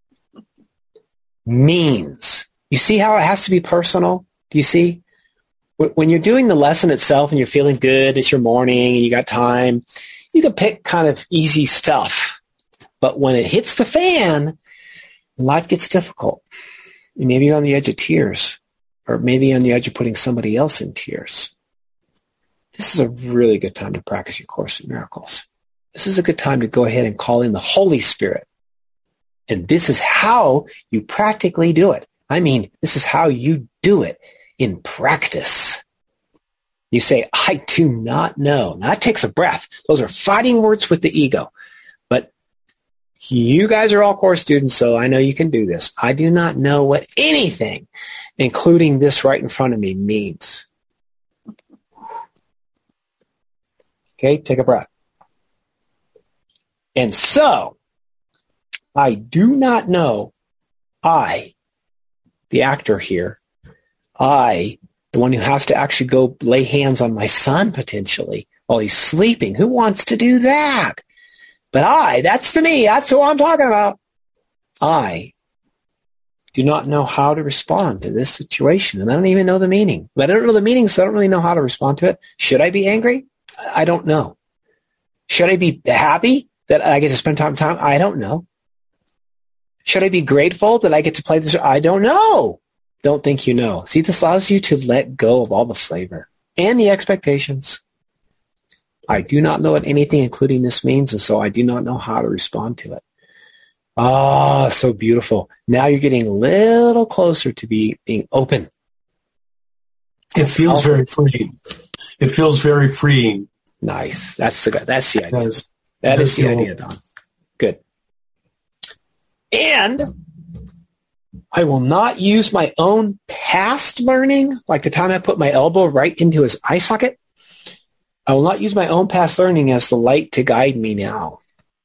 means. You see how it has to be personal? Do you see? When you're doing the lesson itself and you're feeling good, it's your morning and you got time, you can pick kind of easy stuff. But when it hits the fan, life gets difficult. Maybe you're on the edge of tears, or maybe on the edge of putting somebody else in tears. This is a really good time to practice your Course in Miracles. This is a good time to go ahead and call in the Holy Spirit. And this is how you practically do it. I mean, this is how you do it in practice. You say, I do not know. Now, that takes a breath. Those are fighting words with the ego. But you guys are all Course students, so I know you can do this. I do not know what anything, including this right in front of me, means. Okay, take a breath. And so, I do not know, I, the actor here, I, the one who has to actually go lay hands on my son potentially while he's sleeping. Who wants to do that? But I, that's the me, that's who I'm talking about. I do not know how to respond to this situation, and I don't even know the meaning. But I don't know the meaning, so I don't really know how to respond to it. Should I be angry? I don't know. Should I be happy that I get to spend time? I don't know. Should I be grateful that I get to play this? I don't know. Don't think you know. See, this allows you to let go of all the flavor and the expectations. I do not know what anything, including this, means, and so I do not know how to respond to it. Ah, so beautiful. Now you're getting a little closer to being open. It feels very freeing. It feels very freeing. Nice. That's the idea. Yes. That is the idea, Don. Good. And I will not use my own past learning, like the time I put my elbow right into his eye socket. I will not use my own past learning as the light to guide me now.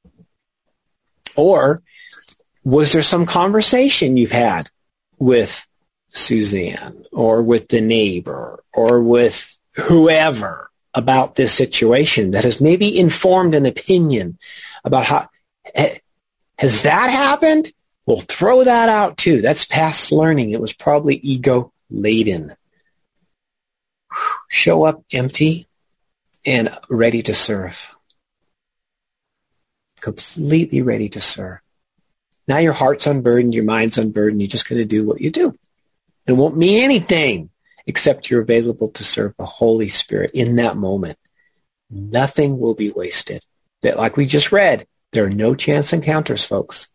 Or was there some conversation you've had with Suzanne or with the neighbor or with whoever about this situation that has maybe informed an opinion about how, has that happened? We'll throw that out too. That's past learning. It was probably ego laden. Show up empty and ready to serve. Completely ready to serve. Now your heart's unburdened, your mind's unburdened. You're just going to do what you do. It won't mean anything except you're available to serve the Holy Spirit in that moment. Nothing will be wasted. That, like we just read, there are no chance encounters, folks.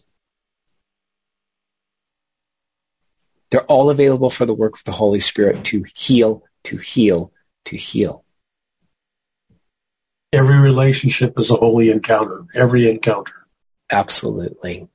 They're all available for the work of the Holy Spirit to heal, to heal, to heal. Every relationship is a holy encounter. Every encounter. Absolutely.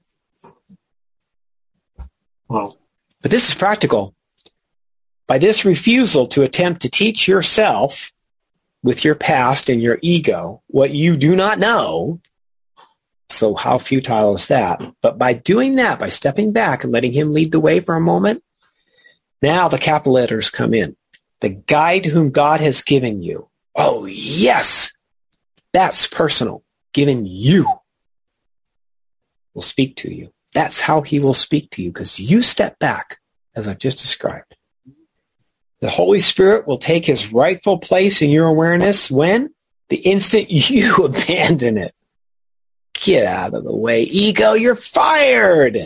Well, but this is practical. By this refusal to attempt to teach yourself with your past and your ego what you do not know, so how futile is that? But by doing that, by stepping back and letting him lead the way for a moment, now the capital letters come in. The guide whom God has given you. Oh, yes, that's personal. Given you will speak to you. That's how he will speak to you, because you step back, as I've just described. The Holy Spirit will take his rightful place in your awareness when? The instant you abandon it. Get out of the way, ego, you're fired.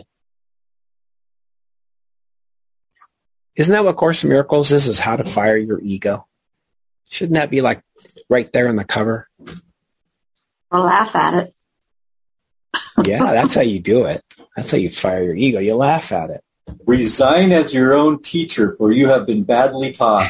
Isn't that what Course in Miracles is how to fire your ego? Shouldn't that be like right there on the cover? Or laugh at it. Yeah, that's how you do it. That's how you fire your ego. You laugh at it. Resign as your own teacher, for you have been badly taught.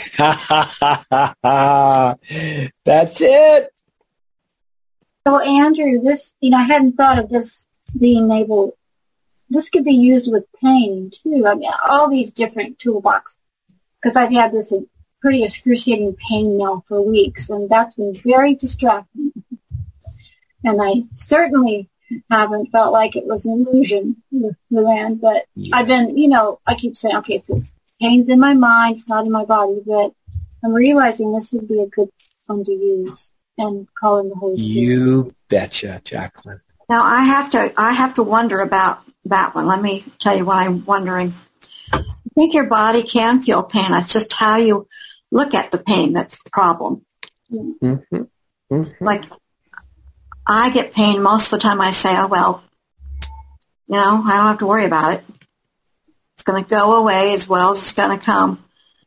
That's it. So, Andrew, this, I hadn't thought of this being able, this could be used with pain, too. I mean, all these different toolbox, because I've had this pretty excruciating pain now for weeks, and that's been very distracting. And I certainly haven't felt like it was an illusion with Luann, but yeah. I've been, I keep saying, okay, so pain's in my mind, it's not in my body, but I'm realizing this would be a good one to use and call in the Holy Spirit. You betcha, Jacqueline. Now I have to wonder about that one. Let me tell you what I'm wondering. I think your body can feel pain. It's just how you look at the pain that's the problem. Mm-hmm. Mm-hmm. Like, I get pain most of the time. I say, oh, well, I don't have to worry about it. It's going to go away as well as it's going to come.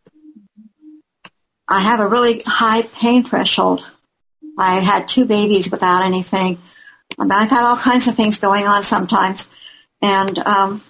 I have a really high pain threshold. I had 2 babies without anything. I mean, I've had all kinds of things going on sometimes. And pain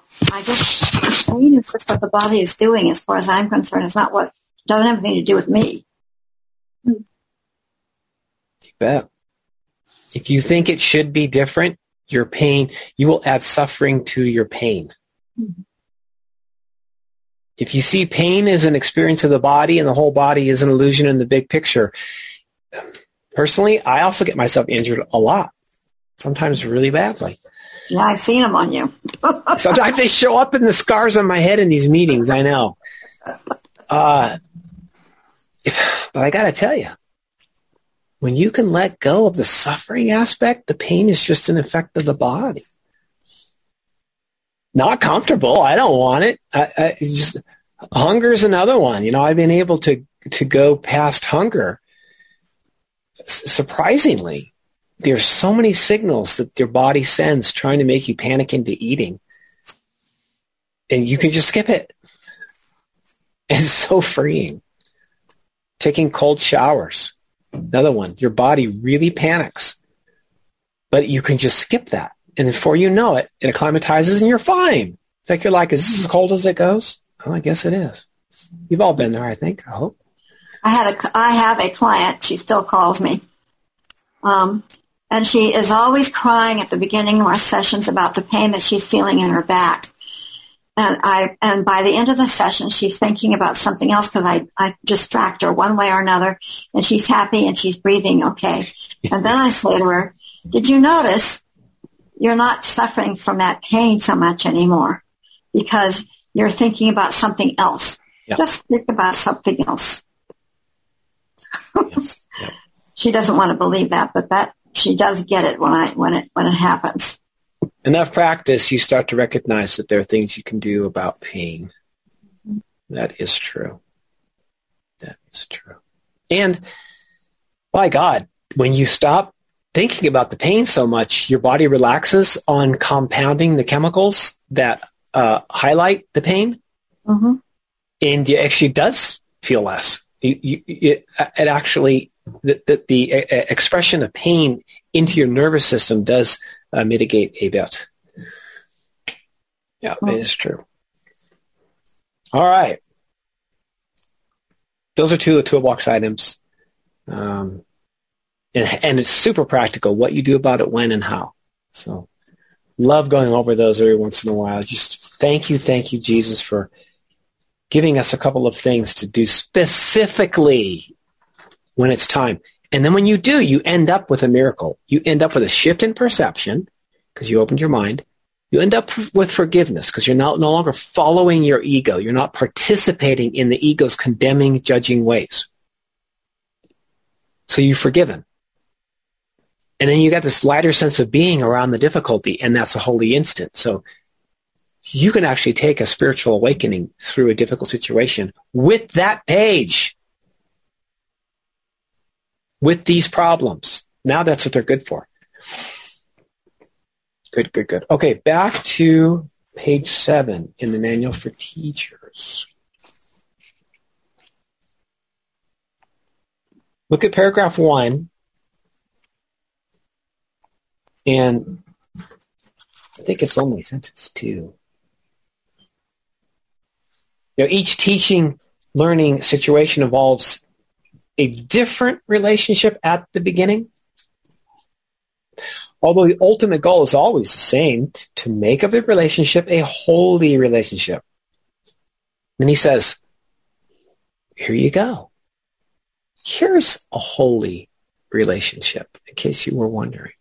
is just what the body is doing as far as I'm concerned. It's not what, doesn't have anything to do with me. You bet. If you think it should be different, your pain, you will add suffering to your pain. Mm-hmm. If you see pain as an experience of the body and the whole body is an illusion in the big picture, personally, I also get myself injured a lot, sometimes really badly. Yeah, I've seen them on you. Sometimes they show up in the scars on my head in these meetings, I know. But I got to tell you, when you can let go of the suffering aspect, the pain is just an effect of the body. Not comfortable. I don't want it. Hunger is another one. I've been able to go past hunger. Surprisingly, there's so many signals that your body sends trying to make you panic into eating. And you can just skip it. It's so freeing. Taking cold showers. Another one, your body really panics, but you can just skip that. And before you know it, it acclimatizes and you're fine. It's like you're like, is this as cold as it goes? Oh, I guess it is. You've all been there, I think, I hope. I have a client, she still calls me. And she is always crying at the beginning of our sessions about the pain that she's feeling in her back. And by the end of the session, she's thinking about something else because I distract her one way or another, and she's happy and she's breathing okay. And then I say to her, did you notice you're not suffering from that pain so much anymore because you're thinking about something else? Yep. Just think about something else. Yes. Yep. She doesn't want to believe that, but she does get it when it happens. Enough practice, you start to recognize that there are things you can do about pain. That is true. That is true. And, by God, when you stop thinking about the pain so much, your body relaxes on compounding the chemicals that highlight the pain. Mm-hmm. And it actually does feel less. It actually the expression of pain into your nervous system does mitigate a bit. Yeah, that is true. All right. Those are two of the toolbox items. And it's super practical, what you do about it, when and how. So love going over those every once in a while. Just thank you, Jesus, for giving us a couple of things to do specifically when it's time. And then when you do, you end up with a miracle. You end up with a shift in perception because you opened your mind. You end up with forgiveness because you're no longer following your ego. You're not participating in the ego's condemning, judging ways. So you've forgiven. And then you got this lighter sense of being around the difficulty, and that's a holy instant. So you can actually take a spiritual awakening through a difficult situation with that page, with these problems. Now that's what they're good for. Good. Okay, back to page 7 in the Manual for Teachers. Look at paragraph 1. And I think it's only sentence 2. You know, each teaching, learning situation involves a different relationship at the beginning. Although the ultimate goal is always the same, to make of the relationship a holy relationship. And he says, here you go. Here's a holy relationship, in case you were wondering,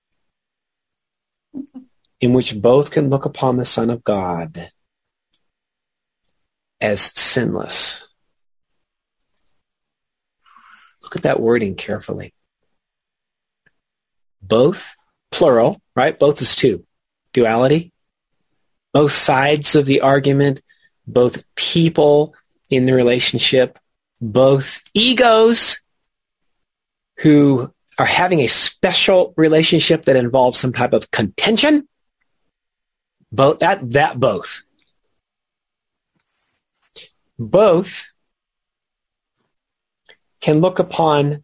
in which both can look upon the Son of God as sinless. Look at that wording carefully. Both, plural, right? Both is two. Duality. Both sides of the argument, both people in the relationship, both egos who are having a special relationship that involves some type of contention. Both both. Both can look upon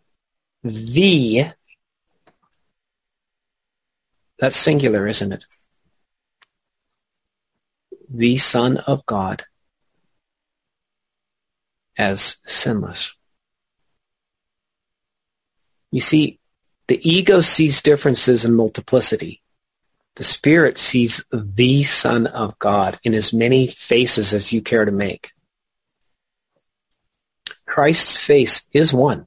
that's singular, isn't it? The Son of God as sinless. You see, the ego sees differences in multiplicity. The Spirit sees the Son of God in as many faces as you care to make. Christ's face is one.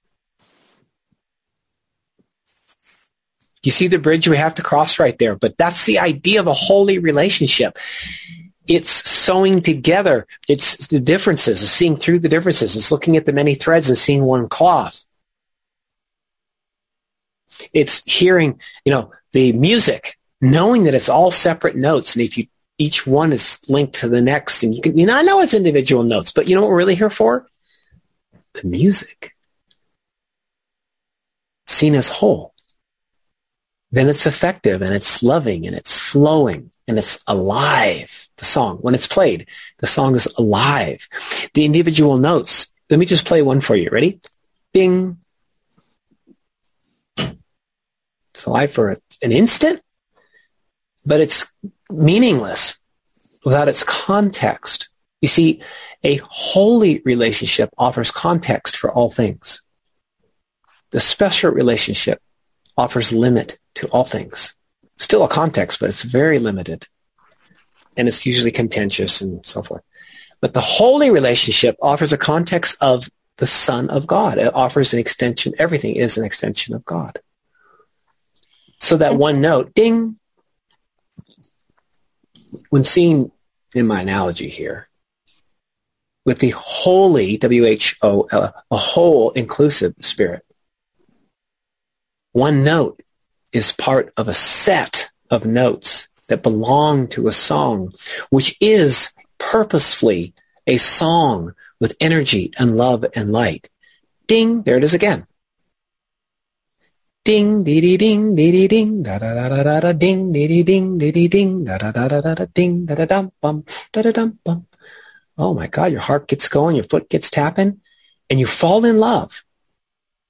You see the bridge we have to cross right there, but that's the idea of a holy relationship. It's sewing together. It's the differences. It's seeing through the differences. It's looking at the many threads and seeing one cloth. It's hearing, the music, knowing that it's all separate notes, and each one is linked to the next, and I know it's individual notes, but you know what we're really here for? The music. Seen as whole. Then it's effective, and it's loving, and it's flowing, and it's alive. The song, when it's played, the song is alive. The individual notes. Let me just play one for you. Ready? Ding. It's alive for an instant, but it's meaningless without its context. You see, a holy relationship offers context for all things. The special relationship offers limit to all things. Still a context, but it's very limited. And it's usually contentious and so forth. But the holy relationship offers a context of the Son of God. It offers an extension. Everything is an extension of God. So that one note, ding, when seen in my analogy here, with the holy, W-H-O-L, a whole inclusive Spirit, one note is part of a set of notes that belong to a song, which is purposefully a song with energy and love and light. Ding, there it is again. Ding, dee dee ding, dee dee ding, da da da da da, ding, dee dee ding, dee dee ding, da da da da da, ding, da da dum bum, da da dum bum. Oh my God, your heart gets going, your foot gets tapping, and you fall in love.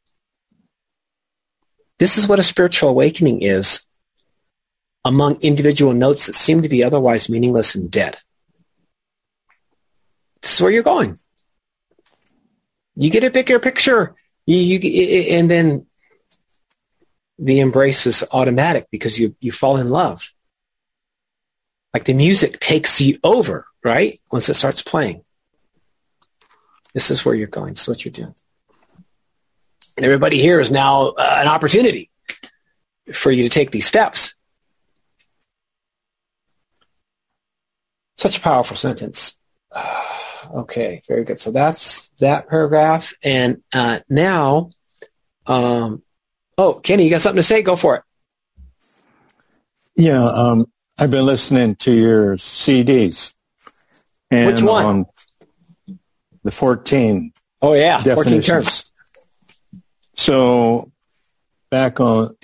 This is what a spiritual awakening is among individual notes that seem to be otherwise meaningless and dead. This is where you're going. You get a bigger picture, and then the embrace is automatic because you fall in love. Like the music takes you over, right? Once it starts playing. This is where you're going. This is what you're doing. And everybody here is now an opportunity for you to take these steps. Such a powerful sentence. Okay, very good. So that's that paragraph. And now, Kenny, you got something to say? Go for it. Yeah, I've been listening to your CDs. And which one? The 14. Oh, yeah, 14 definitions. terms. So back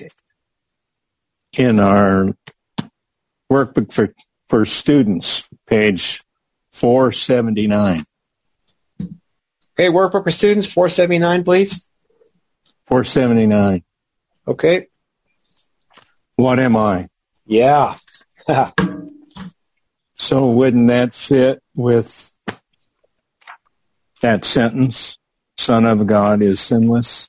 in our workbook for students, page 479. Okay, workbook for students, 479, please. 479. Okay. What am I? Yeah. So wouldn't that fit with that sentence? Son of God is sinless.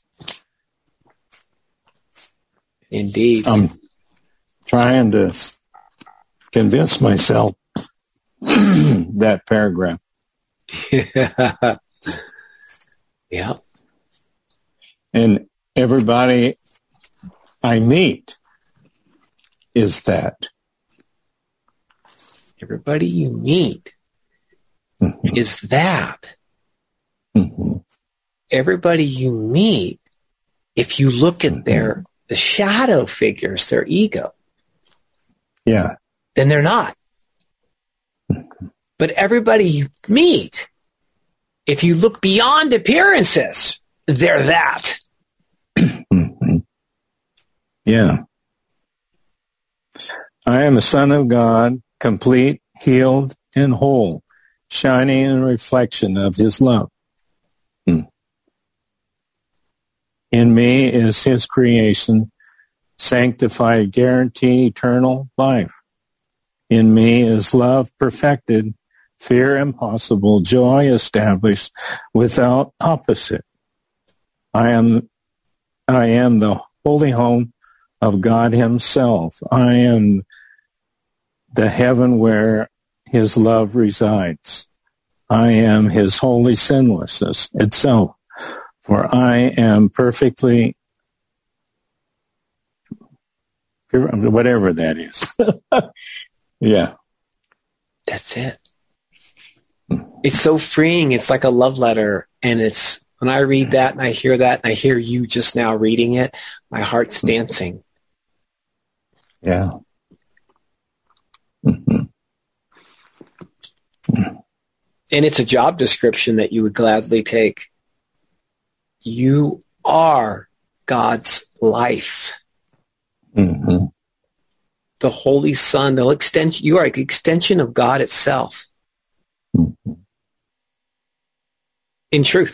Indeed. I'm trying to convince myself that paragraph. Yeah. And everybody I meet is that. Everybody you meet is that. Mm-hmm. Everybody you meet, if you look at the shadow figures, their ego, Yeah. then they're not. But everybody you meet, if you look beyond appearances, they're that. Mm-hmm. Yeah. I am a son of God, complete, healed, and whole, shining in a reflection of his love. In me is his creation, sanctified, guaranteed eternal life. In me is love perfected, fear impossible, joy established without opposite. I am the holy home of God himself. I am the heaven where his love resides. I am his holy sinlessness itself, for I am perfectly, whatever that is. Yeah. That's it. It's so freeing. It's like a love letter. And it's, when I read that and I hear that and I hear you just now reading it, my heart's dancing. Yeah. Mm-hmm. And it's a job description that you would gladly take. You are God's life. Mm-hmm. The Holy Son, you are an extension of God itself. Mm-hmm. In truth.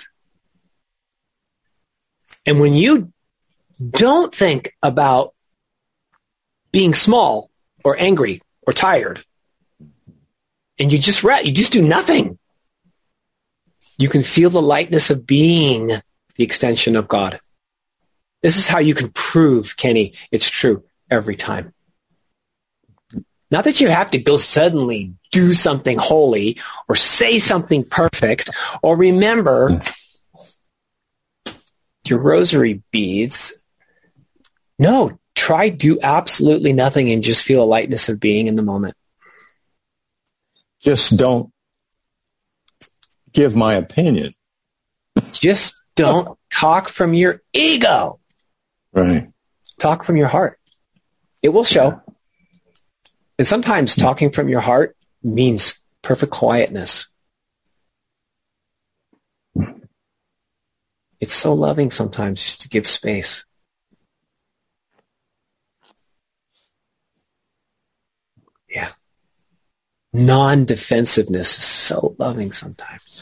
And when you don't think about being small or angry or tired, and you just do nothing, you can feel the lightness of being the extension of God. This is how you can prove, Kenny, it's true every time. Not that you have to go suddenly do something holy or say something perfect or remember your rosary beads. No, try do absolutely nothing and just feel a lightness of being in the moment. Just don't give my opinion. Just don't talk from your ego. Right. Talk from your heart. It will show. And sometimes talking from your heart means perfect quietness. It's so loving sometimes just to give space. Yeah. Non-defensiveness is so loving sometimes.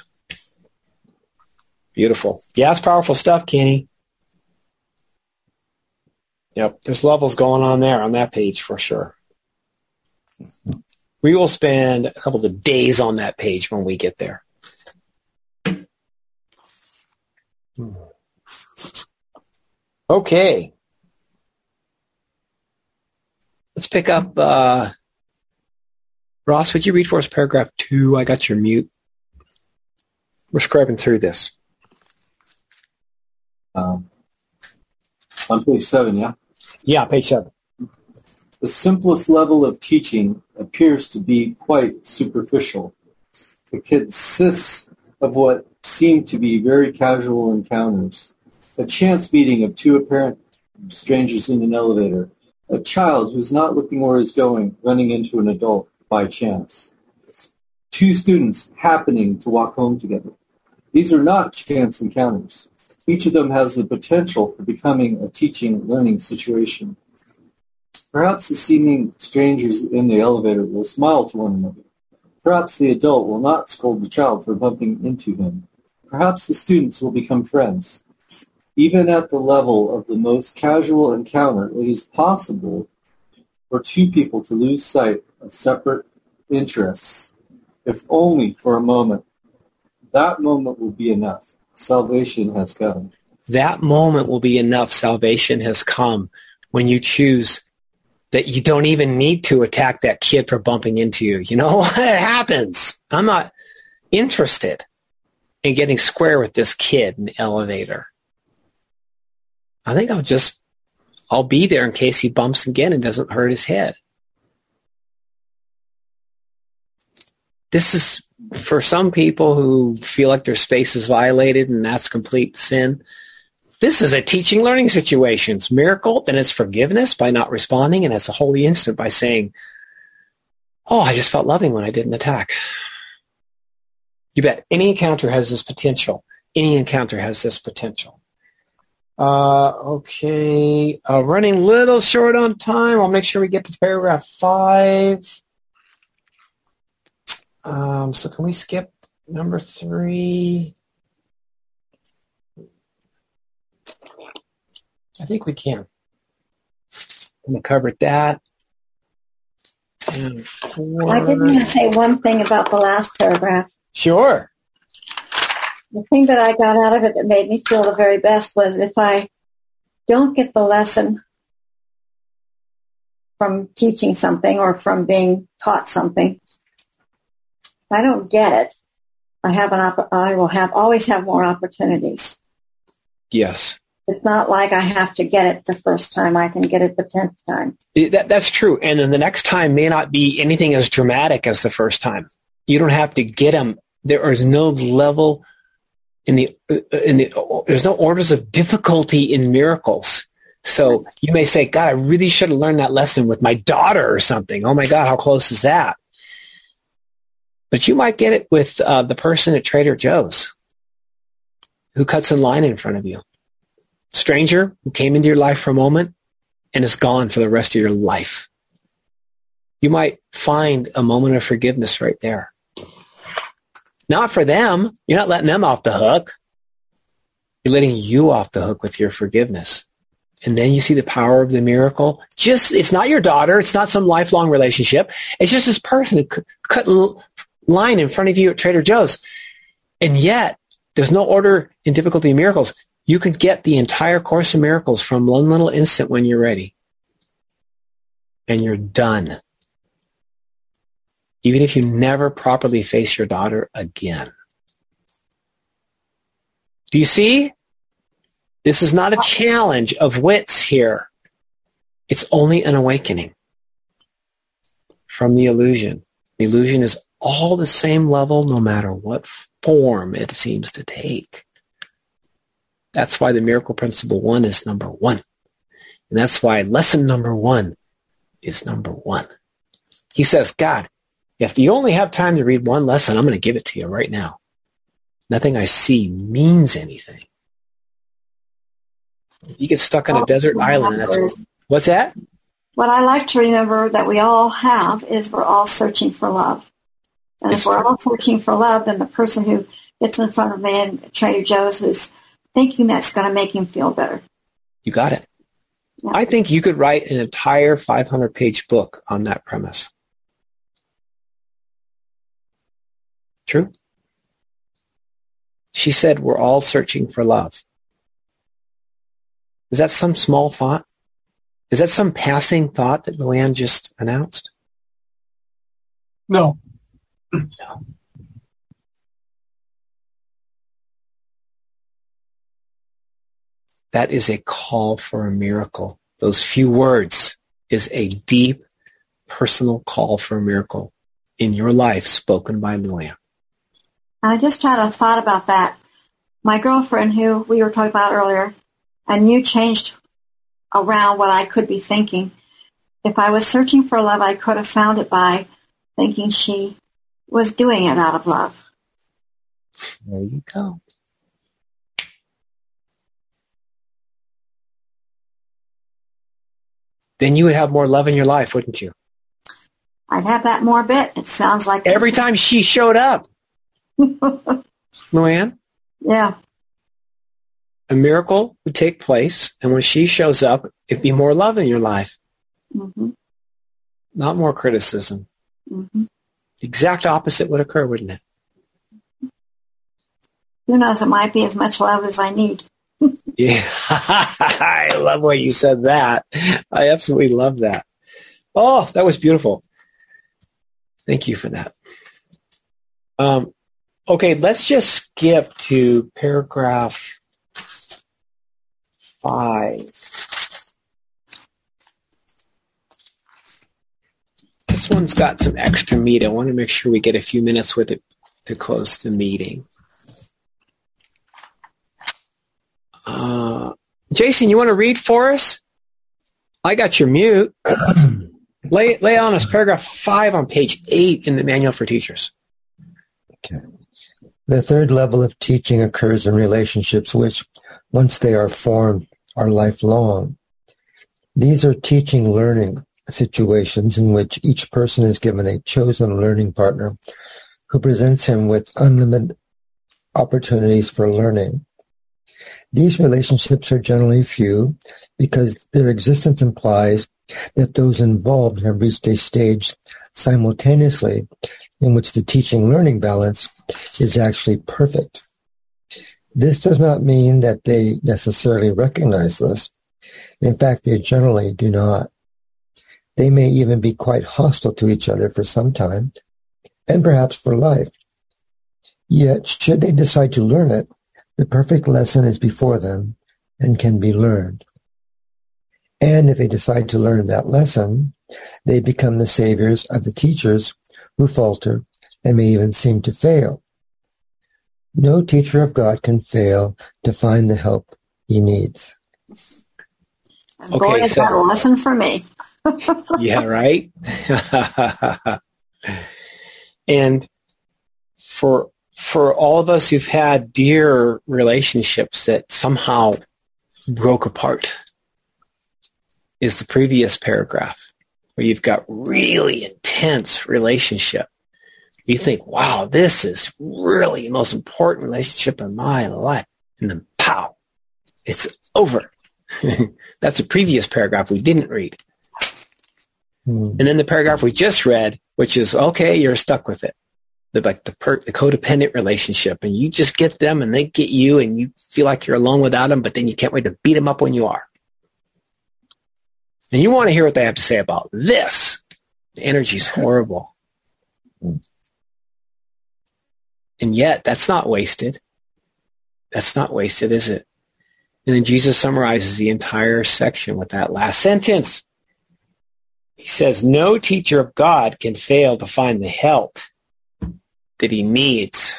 Beautiful. Yeah, it's powerful stuff, Kenny. Yep, there's levels going on there on that page for sure. We will spend a couple of days on that page when we get there. Okay. Let's pick up, Ross, would you read for us paragraph 2? I got your mute. We're scribing through this. On page 7, yeah? Yeah, page 7. The simplest level of teaching appears to be quite superficial. It consists of what seem to be very casual encounters. A chance meeting of two apparent strangers in an elevator. A child who's not looking where he's going, running into an adult by chance. Two students happening to walk home together. These are not chance encounters. Each of them has the potential for becoming a teaching, learning situation. Perhaps the seeming strangers in the elevator will smile to one another. Perhaps the adult will not scold the child for bumping into him. Perhaps the students will become friends. Even at the level of the most casual encounter, it is possible for two people to lose sight of separate interests, if only for a moment. That moment will be enough. Salvation has come. That moment will be enough. Salvation has come when you choose that you don't even need to attack that kid for bumping into you. You know what? It happens. I'm not interested in getting square with this kid in the elevator. I think I'll be there in case he bumps again and doesn't hurt his head. This is for some people who feel like their space is violated and that's complete sin. This is a teaching learning situation. It's miracle, then it's forgiveness by not responding, and it's a holy instant by saying, oh, I just felt loving when I didn't attack. You bet. Any encounter has this potential. Any encounter has this potential. Okay. Running a little short on time. I'll make sure we get to paragraph 5. So can we skip number 3? I think we can. We covered that. And 4. I did want to say one thing about the last paragraph. Sure. The thing that I got out of it that made me feel the very best was if I don't get the lesson from teaching something or from being taught something, if I don't get it, I will always have more opportunities. Yes. It's not like I have to get it the first time. I can get it the 10th time. That's true. And then the next time may not be anything as dramatic as the first time. You don't have to get them. There is no level there's no orders of difficulty in miracles. So you may say, God, I really should have learned that lesson with my daughter or something. Oh my God, how close is that? But you might get it with the person at Trader Joe's who cuts in line in front of you. Stranger who came into your life for a moment and is gone for the rest of your life. You might find a moment of forgiveness right there. Not for them. You're not letting them off the hook. You're letting you off the hook with your forgiveness. And then you see the power of the miracle. It's not your daughter. It's not some lifelong relationship. It's just this person who cut line in front of you at Trader Joe's. And yet, there's no order in difficulty in miracles. You can get the entire Course in Miracles from one little instant when you're ready. And you're done. Even if you never properly face your daughter again. Do you see? This is not a challenge of wits here. It's only an awakening from the illusion. The illusion is all the same level no matter what form it seems to take. That's why the Miracle Principle 1 is number 1. And that's why lesson number 1 is number 1. He says, God, if you only have time to read one lesson, I'm going to give it to you right now. Nothing I see means anything. If you get stuck on a desert island, what's that? What I like to remember that we all have is we're all searching for love. And if we're all searching for love, then the person who gets in front of me at Trader Joe's is thinking that's going to make him feel better. You got it. Yeah. I think you could write an entire 500-page book on that premise. True? She said we're all searching for love. Is that some small thought? Is that some passing thought that Luann just announced? No. No. That is a call for a miracle. Those few words is a deep, personal call for a miracle in your life spoken by Luann. I just had a thought about that. My girlfriend, who we were talking about earlier, and you changed around what I could be thinking. If I was searching for love, I could have found it by thinking she was doing it out of love. There you go. Then you would have more love in your life, wouldn't you? I'd have that more bit. It sounds like Every time she showed up. Luann, yeah. a miracle would take place, and when she shows up, it'd be more love in your life. Mm-hmm. Not more criticism. Mm-hmm. The exact opposite would occur, wouldn't it? Who knows? It might be as much love as I need. Yeah, I love what you said that. I absolutely love that. Oh, that was beautiful. Thank you for that. Okay, let's just skip to paragraph 5. This one's got some extra meat. I want to make sure we get a few minutes with it to close the meeting. Jason, you want to read for us? I got your mute. Lay on us paragraph 5 on page 8 in the Manual for Teachers. Okay. The third level of teaching occurs in relationships which, once they are formed, are lifelong. These are teaching learning situations in which each person is given a chosen learning partner who presents him with unlimited opportunities for learning. These relationships are generally few because their existence implies that those involved have reached a stage simultaneously in which the teaching-learning balance is actually perfect. This does not mean that they necessarily recognize this. In fact, they generally do not. They may even be quite hostile to each other for some time, and perhaps for life. Yet, should they decide to learn it, the perfect lesson is before them and can be learned. And if they decide to learn that lesson, they become the saviors of the teachers who falter and may even seem to fail. No teacher of God can fail to find the help he needs. And boy, is that a lesson for me. Yeah, right? And for all of us who've had dear relationships that somehow broke apart is the previous paragraph where you've got really intense relationship. You think, wow, this is really the most important relationship in my life. And then, pow, it's over. That's the previous paragraph we didn't read. And then the paragraph we just read, which is, okay, you're stuck with it. The codependent relationship, and you just get them and they get you, and you feel like you're alone without them, but then you can't wait to beat them up when you are. And you want to hear what they have to say about this. The energy's horrible. And yet, that's not wasted. That's not wasted, is it? And then Jesus summarizes the entire section with that last sentence. He says, no teacher of God can fail to find the help that he needs.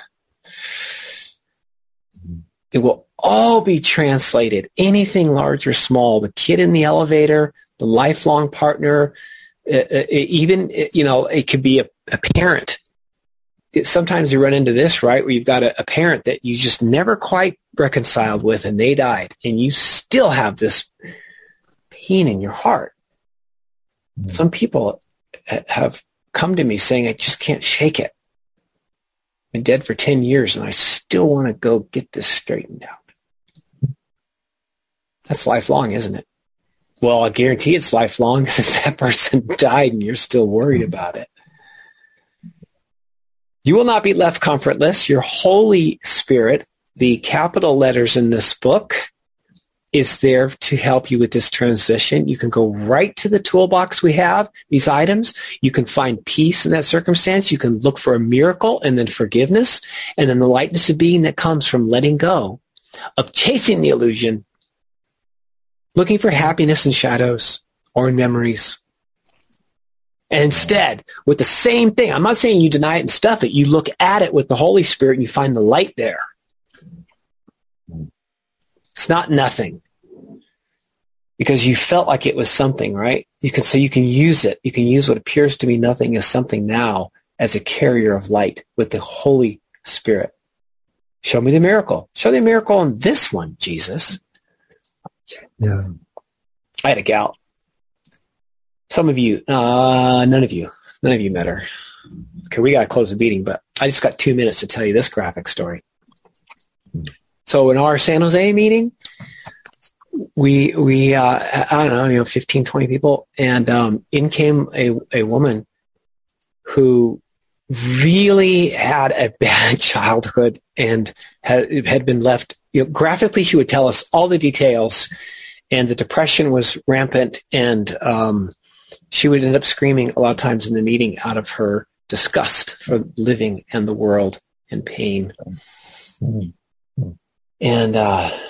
It will all be translated, anything large or small, the kid in the elevator, the lifelong partner, even, it could be a parent. Sometimes you run into this, right, where you've got a parent that you just never quite reconciled with and they died, and you still have this pain in your heart. Some people have come to me saying, I just can't shake it. Been dead for 10 years and I still want to go get this straightened out. That's lifelong, isn't it? Well, I guarantee it's lifelong since that person died and you're still worried about it. You will not be left comfortless. Your Holy Spirit, the capital letters in this book, is there to help you with this transition. You can go right to the toolbox we have, these items. You can find peace in that circumstance. You can look for a miracle and then forgiveness and then the lightness of being that comes from letting go of chasing the illusion, looking for happiness in shadows or in memories. And instead, with the same thing, I'm not saying you deny it and stuff it. You look at it with the Holy Spirit and you find the light there. It's not nothing. Because you felt like it was something, right? You can use it. You can use what appears to be nothing as something now as a carrier of light with the Holy Spirit. Show me the miracle. Show the miracle in this one, Jesus. Yeah. I had a gal. Some of you, none of you met her. Okay, we got to close the meeting, but I just got 2 minutes to tell you this graphic story. So in our San Jose meeting, we I don't know, 15, 20 people, and in came a woman who really had a bad childhood and had been left, graphically she would tell us all the details, and the depression was rampant, and she would end up screaming a lot of times in the meeting out of her disgust for living and the world and pain. And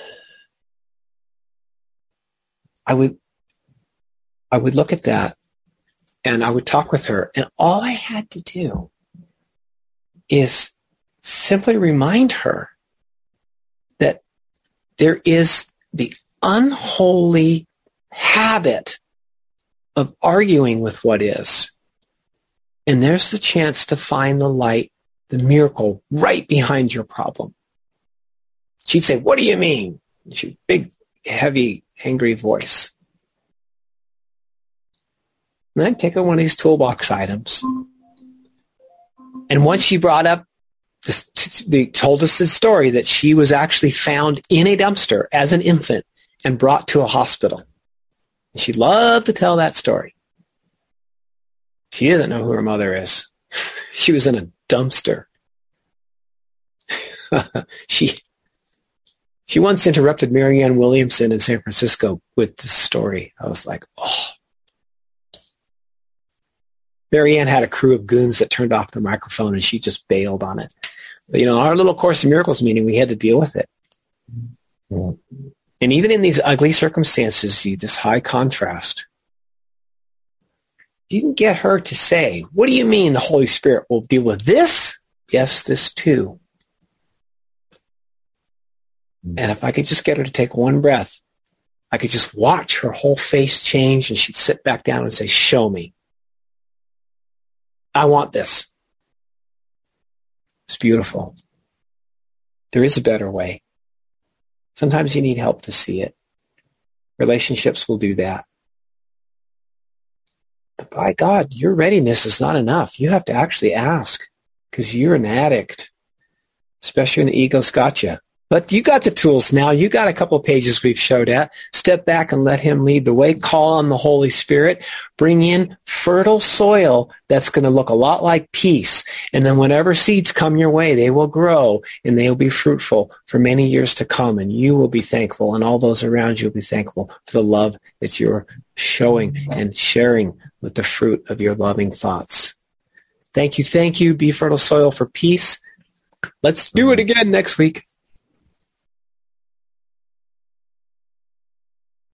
I would look at that and I would talk with her, and all I had to do is simply remind her that there is the unholy habit of arguing with what is. And there's the chance to find the light, the miracle right behind your problem. She'd say, "What do you mean?" She big, heavy, angry voice. And I'd take her one of these toolbox items. And once she brought up, they told us the story that she was actually found in a dumpster as an infant and brought to a hospital. And she loved to tell that story. She doesn't know who her mother is. She was in a dumpster. She once interrupted Marianne Williamson in San Francisco with this story. I was like, oh. Marianne had a crew of goons that turned off the microphone and she just bailed on it. But, our little Course in Miracles meeting, we had to deal with it. And even in these ugly circumstances, this high contrast, you can get her to say, "What do you mean the Holy Spirit will deal with this?" "Yes, this too." And if I could just get her to take one breath, I could just watch her whole face change, and she'd sit back down and say, "Show me. I want this." It's beautiful. There is a better way. Sometimes you need help to see it. Relationships will do that. But by God, your readiness is not enough. You have to actually ask, because you're an addict, especially when the ego's got you. But you got the tools now. You got a couple of pages we've showed at. Step back and let him lead the way. Call on the Holy Spirit. Bring in fertile soil that's going to look a lot like peace. And then whenever seeds come your way, they will grow and they will be fruitful for many years to come. And you will be thankful, and all those around you will be thankful for the love that you're showing and sharing with the fruit of your loving thoughts. Thank you. Thank you. Be fertile soil for peace. Let's do it again next week.